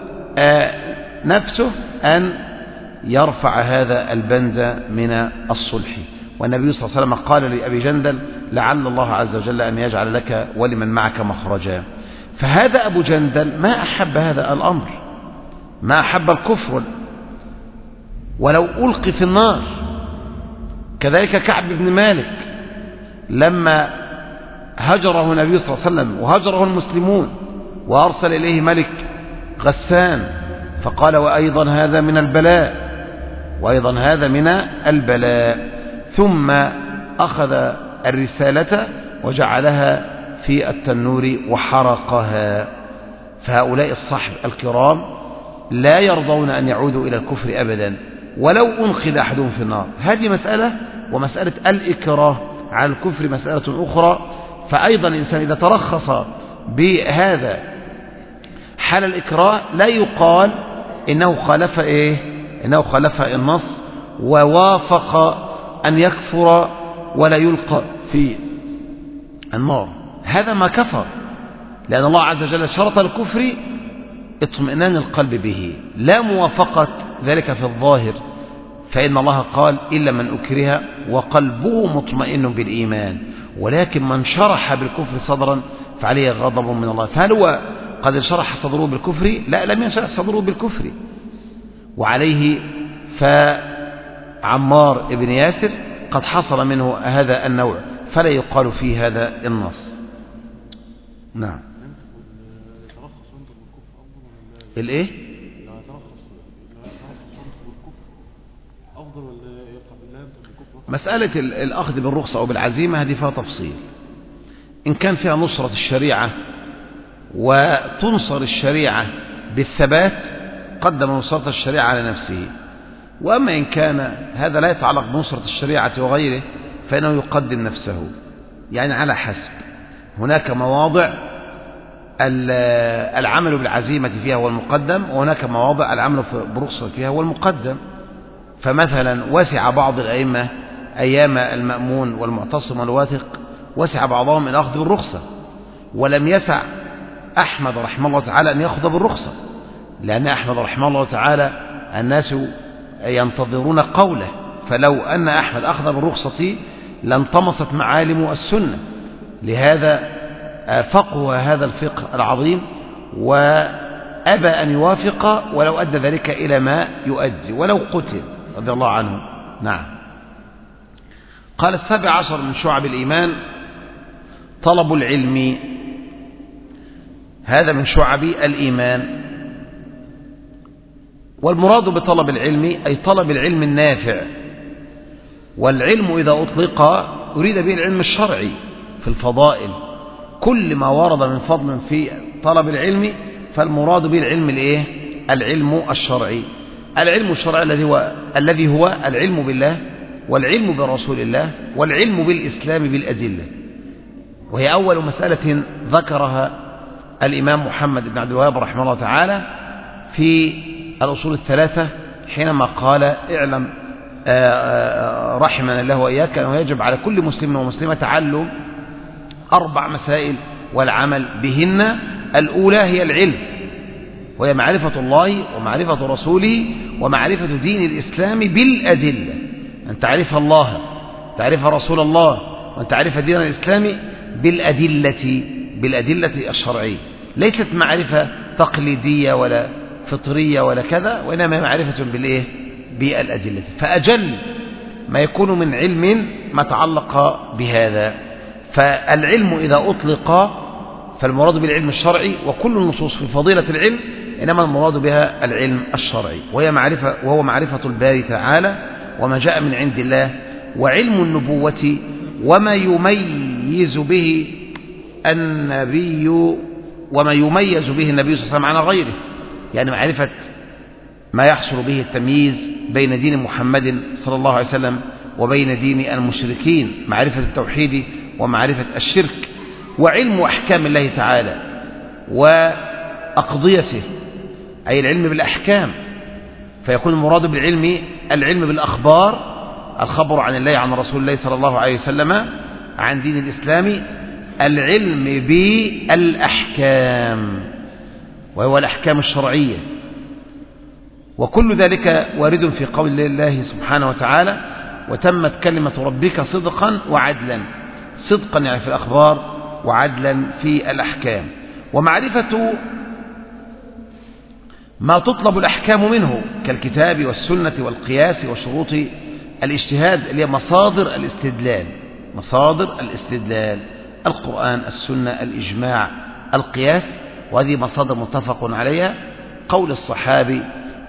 نفسه أن يرفع هذا البند من الصلح. والنبي صلى الله عليه وسلم قال لأبي جندل لعل الله عز وجل أن يجعل لك ولمن معك مخرجا. فهذا أبو جندل ما أحب هذا الأمر، ما أحب الكفر ولو ألقي في النار. كذلك كعب بن مالك لما هجره النبي صلى الله عليه وسلم وهجره المسلمون وأرسل إليه ملك غسان فقال وأيضا هذا من البلاء، وأيضا هذا من البلاء، ثم أخذ الرسالة وجعلها في التنور وحرقها. فهؤلاء الصحب الكرام لا يرضون أن يعودوا إلى الكفر أبدا ولو أنخذ أحدهم في النار. هذه مسألة، ومسألة الإكراه على الكفر مسألة أخرى. فأيضا الإنسان إذا ترخص بهذا حال الإكراه لا يقال إنه خالف إنه خالف النص ووافق أن يكفر ولا يلقى في النار. هذا ما كفر، لأن الله عز وجل شرط الكفر اطمئنان القلب به لا موافقة ذلك في الظاهر، فإن الله قال إلا من أكره وقلبه مطمئن بالإيمان، ولكن من شرح بالكفر صدرا فعليه غضب من الله. فهل هو قد شرح صدره بالكفر؟ لا، لم يشرح صدره بالكفر، وعليه فعمار بن ياسر قد حصل منه هذا النوع، فلا يقال فيه هذا النص. نعم. الايه؟ مسألة الأخذ بالرخصة أو بالعزيمة هذه فيها تفصيل. إن كان فيها نصرة الشريعة وتنصر الشريعة بالثبات قدم نصرة الشريعة على نفسه، وأما إن كان هذا لا يتعلق بنصرة الشريعة وغيره فإنه يقدم نفسه، يعني على حسب. هناك مواضع العمل بالعزيمة فيها هو المقدم، وهناك مواضع العمل بالرخصة فيها هو المقدم. فمثلا وسع بعض الأئمة أيام المأمون والمعتصم والواثق، وسع بعضهم أن يأخذ بالرخصة، ولم يسع أحمد رحمه الله تعالى أن يأخذ بالرخصة، لأن أحمد رحمه الله تعالى الناس ينتظرون قوله، فلو أن أحمد أخذ بالرخصة لانطمست معالم السنة. لهذا فقه هذا الفقه العظيم وأبى أن يوافق ولو أدى ذلك إلى ما يؤدي ولو قتل رضي الله عنه. نعم. قال 17 من شعب الإيمان طلب العلم، هذا من شعب الإيمان. والمراد بطلب العلم أي طلب العلم النافع، والعلم إذا أطلق أريد به العلم الشرعي في الفضائل، كل ما ورد من فضل في طلب العلم فالمراد به العلم العلم الشرعي. العلم الشرعي الذي هو العلم بالله والعلم برسول الله والعلم بالإسلام بالأدلة. وهي أول مسألة ذكرها الإمام محمد بن عبد الوهاب رحمه الله تعالى في الأصول الثلاثة حينما قال اعلم رحمنا الله وإياك أنه يجب على كل مسلم ومسلمة تعلم 4 مسائل والعمل بهن. الأولى هي العلم، وهي معرفة الله ومعرفة رسوله ومعرفة دين الإسلام بالأدلة، أن تعرف الله، تعرف رسول الله، وأن تعرف دين الإسلام بالأدلة الشرعية، ليست معرفة تقليدية ولا فطرية ولا كذا، وإنما معرفة بالأدلة. فأجل ما يكون من علم ما تعلق بهذا. فالعلم إذا أطلق فالمراد بالعلم الشرعي، وكل النصوص في فضيلة العلم إنما المراد بها العلم الشرعي، وهو معرفة الباري تعالى وما جاء من عند الله، وعلم النبوة وما يميز به النبي صلى الله عليه وسلم عن غيره، يعني معرفة ما يحصل به التمييز بين دين محمد صلى الله عليه وسلم وبين دين المشركين، معرفة التوحيد ومعرفة الشرك، وعلم أحكام الله تعالى وأقضيته، أي العلم بالأحكام. فيكون المراد بالعلم العلم بالأخبار، الخبر عن الله عن رسول الله صلى الله عليه وسلم عن دين الإسلام، العلم بالأحكام وهو الأحكام الشرعية. وكل ذلك وارد في قول الله سبحانه وتعالى وتمت كلمة ربك صدقا وعدلا، صدقا يعني في الأخبار وعدلا في الأحكام. ومعرفة ما تطلب الأحكام منه كالكتاب والسنة والقياس وشروط الاجتهاد اللي هي مصادر الاستدلال، القرآن، السنة، الإجماع، القياس، وهذه مصادر متفق عليها، قول الصحابي،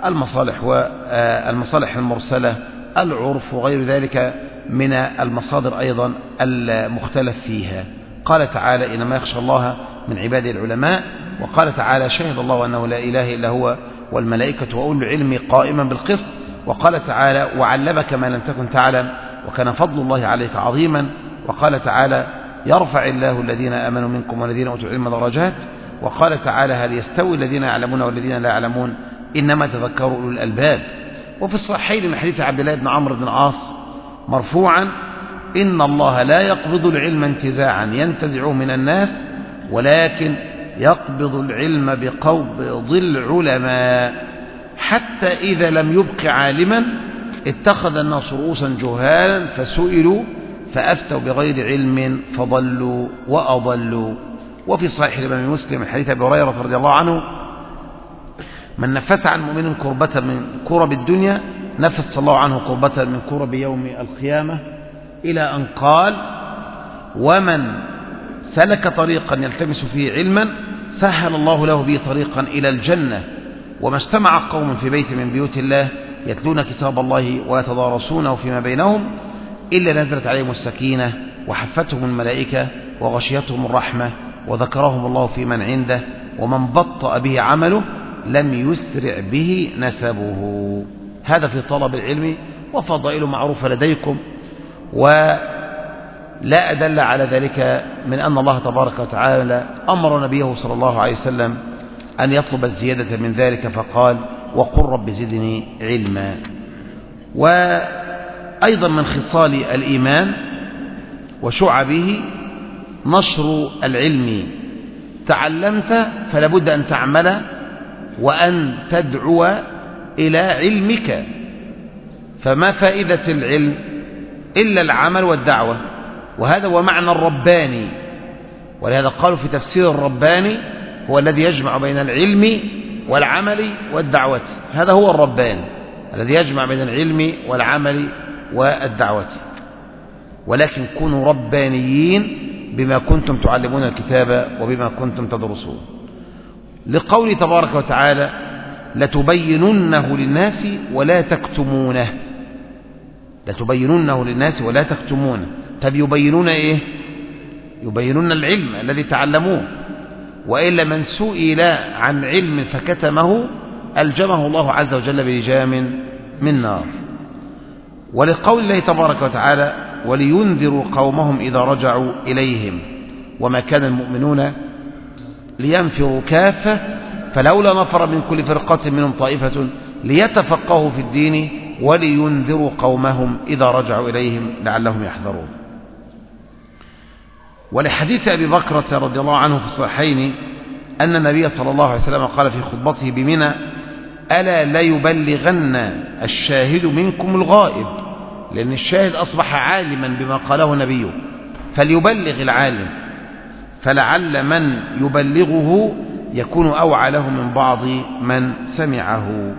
المصالح المرسلة، العرف، وغير ذلك من المصادر أيضا المختلف فيها. قال تعالى إنما يخشى الله من عباده العلماء، وقال تعالى شهد الله أنه لا إله إلا هو والملائكة وأولو العلم قائما بالقسط، وقال تعالى وعلمك ما لم تكن تعلم وكان فضل الله عليك عظيما، وقال تعالى يرفع الله الذين آمنوا منكم والذين أوتوا العلم درجات، وقال تعالى هل يستوي الذين يعلمون والذين لا يعلمون إنما تذكروا أولو الألباب. وفي الصحيحين من حديث عبد الله بن عمرو بن العاص مرفوعا إن الله لا يقبض العلم انتزاعا ينتزعه من الناس، ولكن يقبض العلم بقبض العلماء، حتى إذا لم يبق عالما اتخذ الناس رؤوسا جهالا فسئلوا فأفتوا بغير علم فضلوا وأضلوا. وفي صحيح الإمام مسلم من حديث أبي هريرة رضي الله عنه من نفس عن مؤمن كربة من كرب الدنيا نفس الله عنه كربة من كرب يوم القيامة، إلى أن قال ومن سلك طريقا يلتمس فيه علما سهل الله له به طريقا إلى الجنة. وما اجتمع قوم في بيت من بيوت الله يتلون كتاب الله ويتدارسونه فيما بينهم إلا نزلت عليهم السكينة وحفتهم الملائكة وغشيتهم الرحمة وذكرهم الله في من عنده، ومن بطأ به عمله لم يسرع به نسبه. هذا في طلب العلم، وفضائل معروفة لديكم، ولا أدل على ذلك من أن الله تبارك وتعالى أمر نبيه صلى الله عليه وسلم أن يطلب الزيادة من ذلك، فقال وقل رب زدني علما. وأيضا من خصال الإيمان وشعبه نشر العلم، تعلمت فلا بد أن تعمل وأن تدعو إلى علمك، فما فائدة العلم إلا العمل والدعوة، وهذا هو معنى الرباني. ولهذا قالوا في تفسير الرباني هو الذي يجمع بين العلم والعمل والدعوة، هذا هو الرباني الذي يجمع بين العلم والعمل والدعوة. ولكن كونوا ربانيين بما كنتم تعلمون الكتاب وبما كنتم تدرسون، لقول تبارك وتعالى لتبيننه للناس ولا تكتمونه، لتبيننه للناس ولا تكتمونه. طب يبينون إيه؟ يبينون العلم الذي تعلموه، وإلا من سئل عن علم فكتمه ألجمه الله عز وجل بلجام من نار. ولقول الله تبارك وتعالى ولينذروا قومهم إذا رجعوا إليهم، وما كان المؤمنون لينفروا كافة فلولا نفر من كل فرقة منهم طائفة ليتفقهوا في الدين ولينذروا قومهم إذا رجعوا إليهم لعلهم يحذرون. ولحديث أبي بكرة رضي الله عنه في الصحيحين أن النبي صلى الله عليه وسلم قال في خطبته بمنى: ألا ليبلغن الشاهد منكم الغائب، لأن الشاهد أصبح عالما بما قاله نبيه، فليبلغ العالم، فلعل من يبلغه يكون أوعى له من بعض من سمعه.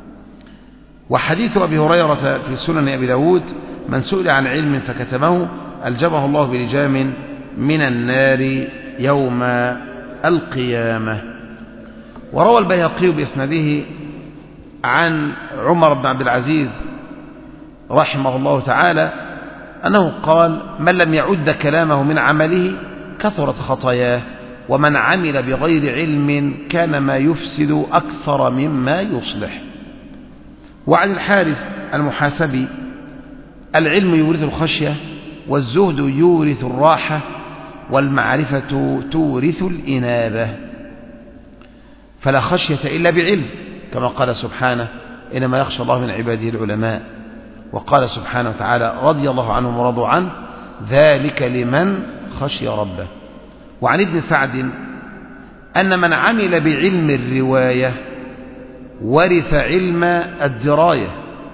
وحديث أبي هريرة في سنن أبي داود: من سئل عن علم فكتمه ألجمه الله بلجام من النار يوم القيامة. وروى البيهقي بإسناده عن عمر بن عبد العزيز رحمه الله تعالى أنه قال: من لم يعد كلامه من عمله كثرت خطاياه، ومن عمل بغير علم كان ما يفسد أكثر مما يصلح. وعن الحارث المحاسبي: العلم يورث الخشية، والزهد يورث الراحة، والمعرفة تورث الإنابة. فلا خشية إلا بعلم، كما قال سبحانه: إنما يخشى الله من عباده العلماء. وقال سبحانه وتعالى: رضي الله عنهم ورضوا عنه، ذلك لمن خشي ربه. وعن ابن سعد أن من عمل بعلم الرواية ورث علم الدراية.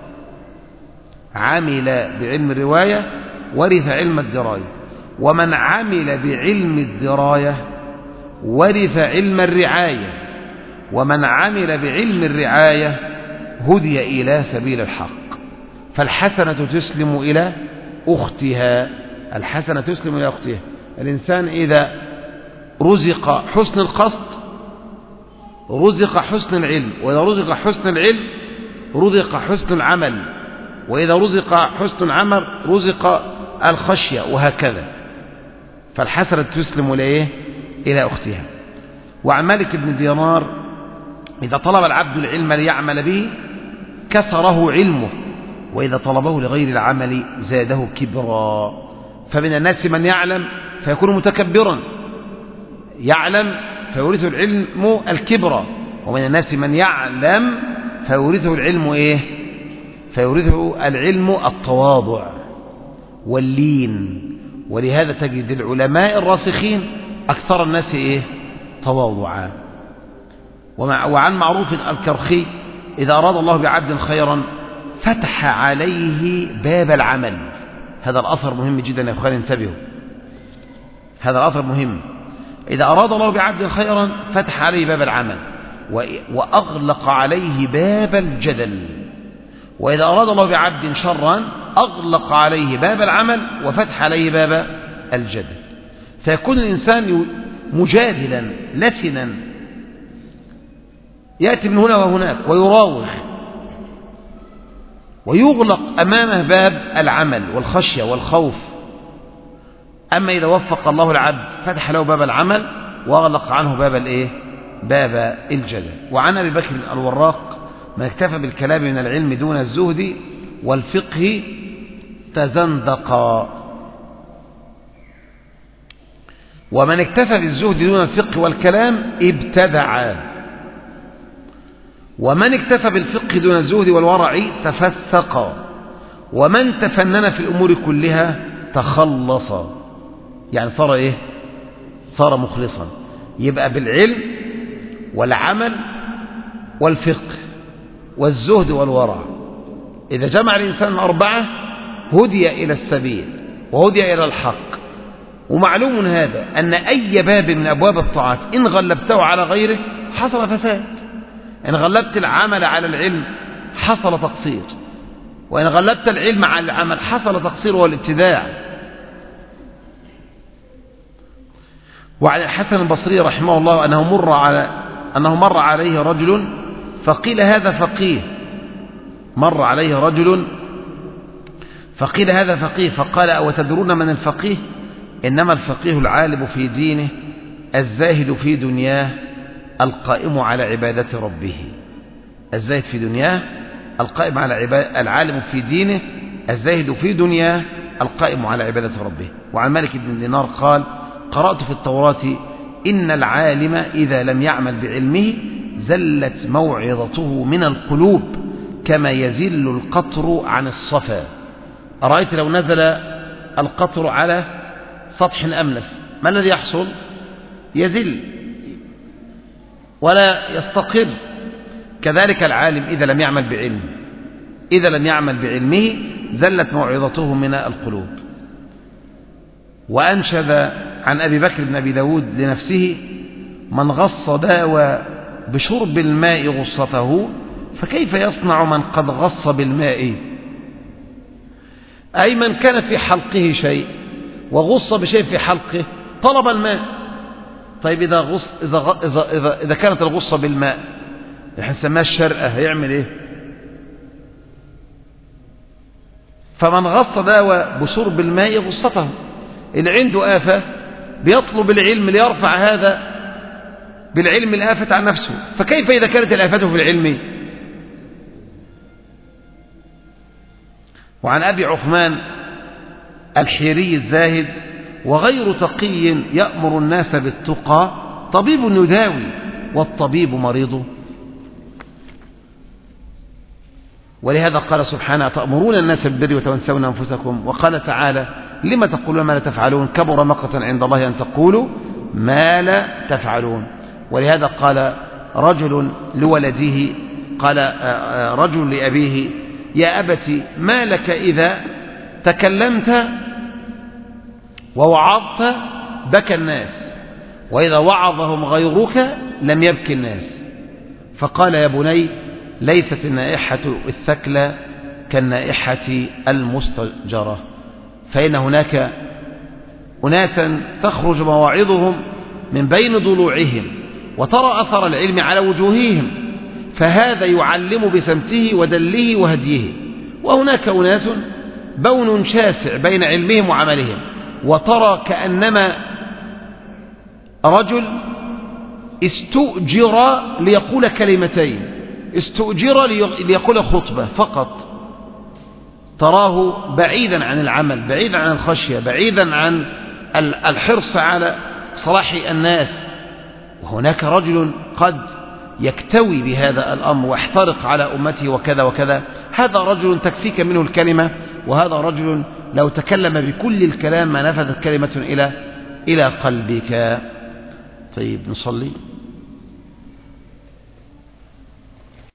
عمل بعلم الرواية ورث علم الدراية. ومن عمل بعلم الدراية ورث علم الرعاية. ومن عمل بعلم الرعاية هدي إلى سبيل الحق. فالحسنة تسلم إلى أختها. الحسنة تسلم إلى أختها. الإنسان إذا رزق حسن القصد رزق حسن العلم، وإذا رزق حسن العلم رزق حسن العمل، وإذا رزق حسن العمل رزق الخشية، وهكذا. فالحسنة تسلم إلى أختها. وعن مالك بن دينار: إذا طلب العبد العلم ليعمل به كثره علمه، وإذا طلبه لغير العمل زاده كبرا. فمن الناس من يعلم فيكون متكبرا، يعلم فيورثه العلم الكبر، ومن الناس من يعلم فيورثه العلم فيورثه العلم التواضع واللين. ولهذا تجد العلماء الراسخين أكثر الناس تواضعا. وعن معروف الكرخي: إذا أراد الله بعبد خيرا فتح عليه باب العمل. هذا الأثر مهم جدا يا أخواني، انتبهوا، هذا الأثر مهم. إذا أراد الله بعبد خيرا فتح عليه باب العمل، وأغلق عليه باب الجدل. وإذا أراد الله بعبد شرا أغلق عليه باب العمل وفتح عليه باب الجدل. فيكون الإنسان مجادلا لسنا، يأتي من هنا وهناك ويراوغ، ويغلق أمامه باب العمل والخشية والخوف. أما إذا وفق الله العبد فتح له باب العمل وأغلق عنه باب الجدل. وعن أبي بكر الوراق: من اكتفى بالكلام من العلم دون الزهد والفقه تزندقا. ومن اكتفى بالزهد دون الفقه والكلام ابتدعا. ومن اكتفى بالفقه دون الزهد والورع تفسقا. ومن تفنن في الأمور كلها تخلص، يعني صار مخلصا. يبقى بالعلم والعمل والفقه والزهد والورع، إذا جمع الإنسان الأربعة هدي إلى السبيل وهدي إلى الحق. ومعلوم هذا أن أي باب من أبواب الطاعات إن غلبته على غيره حصل فساد. إن غلبت العمل على العلم حصل تقصير، وإن غلبت العلم على العمل حصل تقصير والابتداع. وعن الحسن البصري رحمه الله أنه مر عليه رجل فقيل هذا فقيه. مر عليه رجل فقيل هذا فقيه، فقال: أو تدرون من الفقيه؟ إنما الفقيه العالم في دينه الزاهد في دنياه القائم على عبادة ربه. الزاهد في دنياه القائم على العالم في دينه الزاهد في دنياه القائم على عبادة ربه. وعن مالك بن دينار قال: قرأت في التوراة إن العالم إذا لم يعمل بعلمه زلت موعظته من القلوب كما يزل القطر عن الصفا. أرأيت لو نزل القطر على سطح أملس ما الذي يحصل؟ يزل ولا يستقر. كذلك العالم إذا لم يعمل بعلمه، إذا لم يعمل بعلمه زلت موعظته من القلوب. وأنشد عن أبي بكر بن أبي داود لنفسه: من غص داوى بشرب الماء غصته فكيف يصنع من قد غص بالماء. أي من كان في حلقه شيء وغص بشيء في حلقه طلب الماء. طيب إذا كانت الغصة بالماء نحن نسميها الشرقة هيعمل إيه؟ فمن غص داوى بشرب الماء غصته. اللي عنده آفة بيطلب العلم ليرفع هذا بالعلم الآفة عن نفسه، فكيف إذا كانت الآفة في العلم؟ وعن أبي عثمان الحيري الزاهد: وغير تقي يأمر الناس بالتقى طبيب يداوي والطبيب مريض. ولهذا قال سبحانه: تأمرون الناس بالبر وتنسون أنفسكم. وقال تعالى: لما تقولون ما لا تفعلون كبر مقتا عند الله أن تقولوا ما لا تفعلون. ولهذا قال رجل لولده، قال رجل لأبيه: يا أبت ما لك إذا تكلمت ووعظت بكى الناس وإذا وعظهم غيرك لم يبكي الناس. فقال: يا بني ليست النائحة الثكلى كالنائحة المستجرة، فإن هناك أناسا تخرج مواعظهم من بين ضلوعهم وترى أثر العلم على وجوههم، فهذا يعلم بسمته ودله وهديه. وهناك أناس بون شاسع بين علمهم وعملهم، وترى كأنما رجل استؤجر ليقول كلمتين، استؤجر ليقول خطبة فقط. تراه بعيدا عن العمل، بعيدا عن الخشية، بعيدا عن الحرص على صلاح الناس. وهناك رجل قد يكتوي بهذا الأمر ويحترق على أمته وكذا وكذا. هذا رجل تكفيك منه الكلمة، وهذا رجل لو تكلم بكل الكلام ما نفذت كلمة إلى قلبك. طيب نصلي.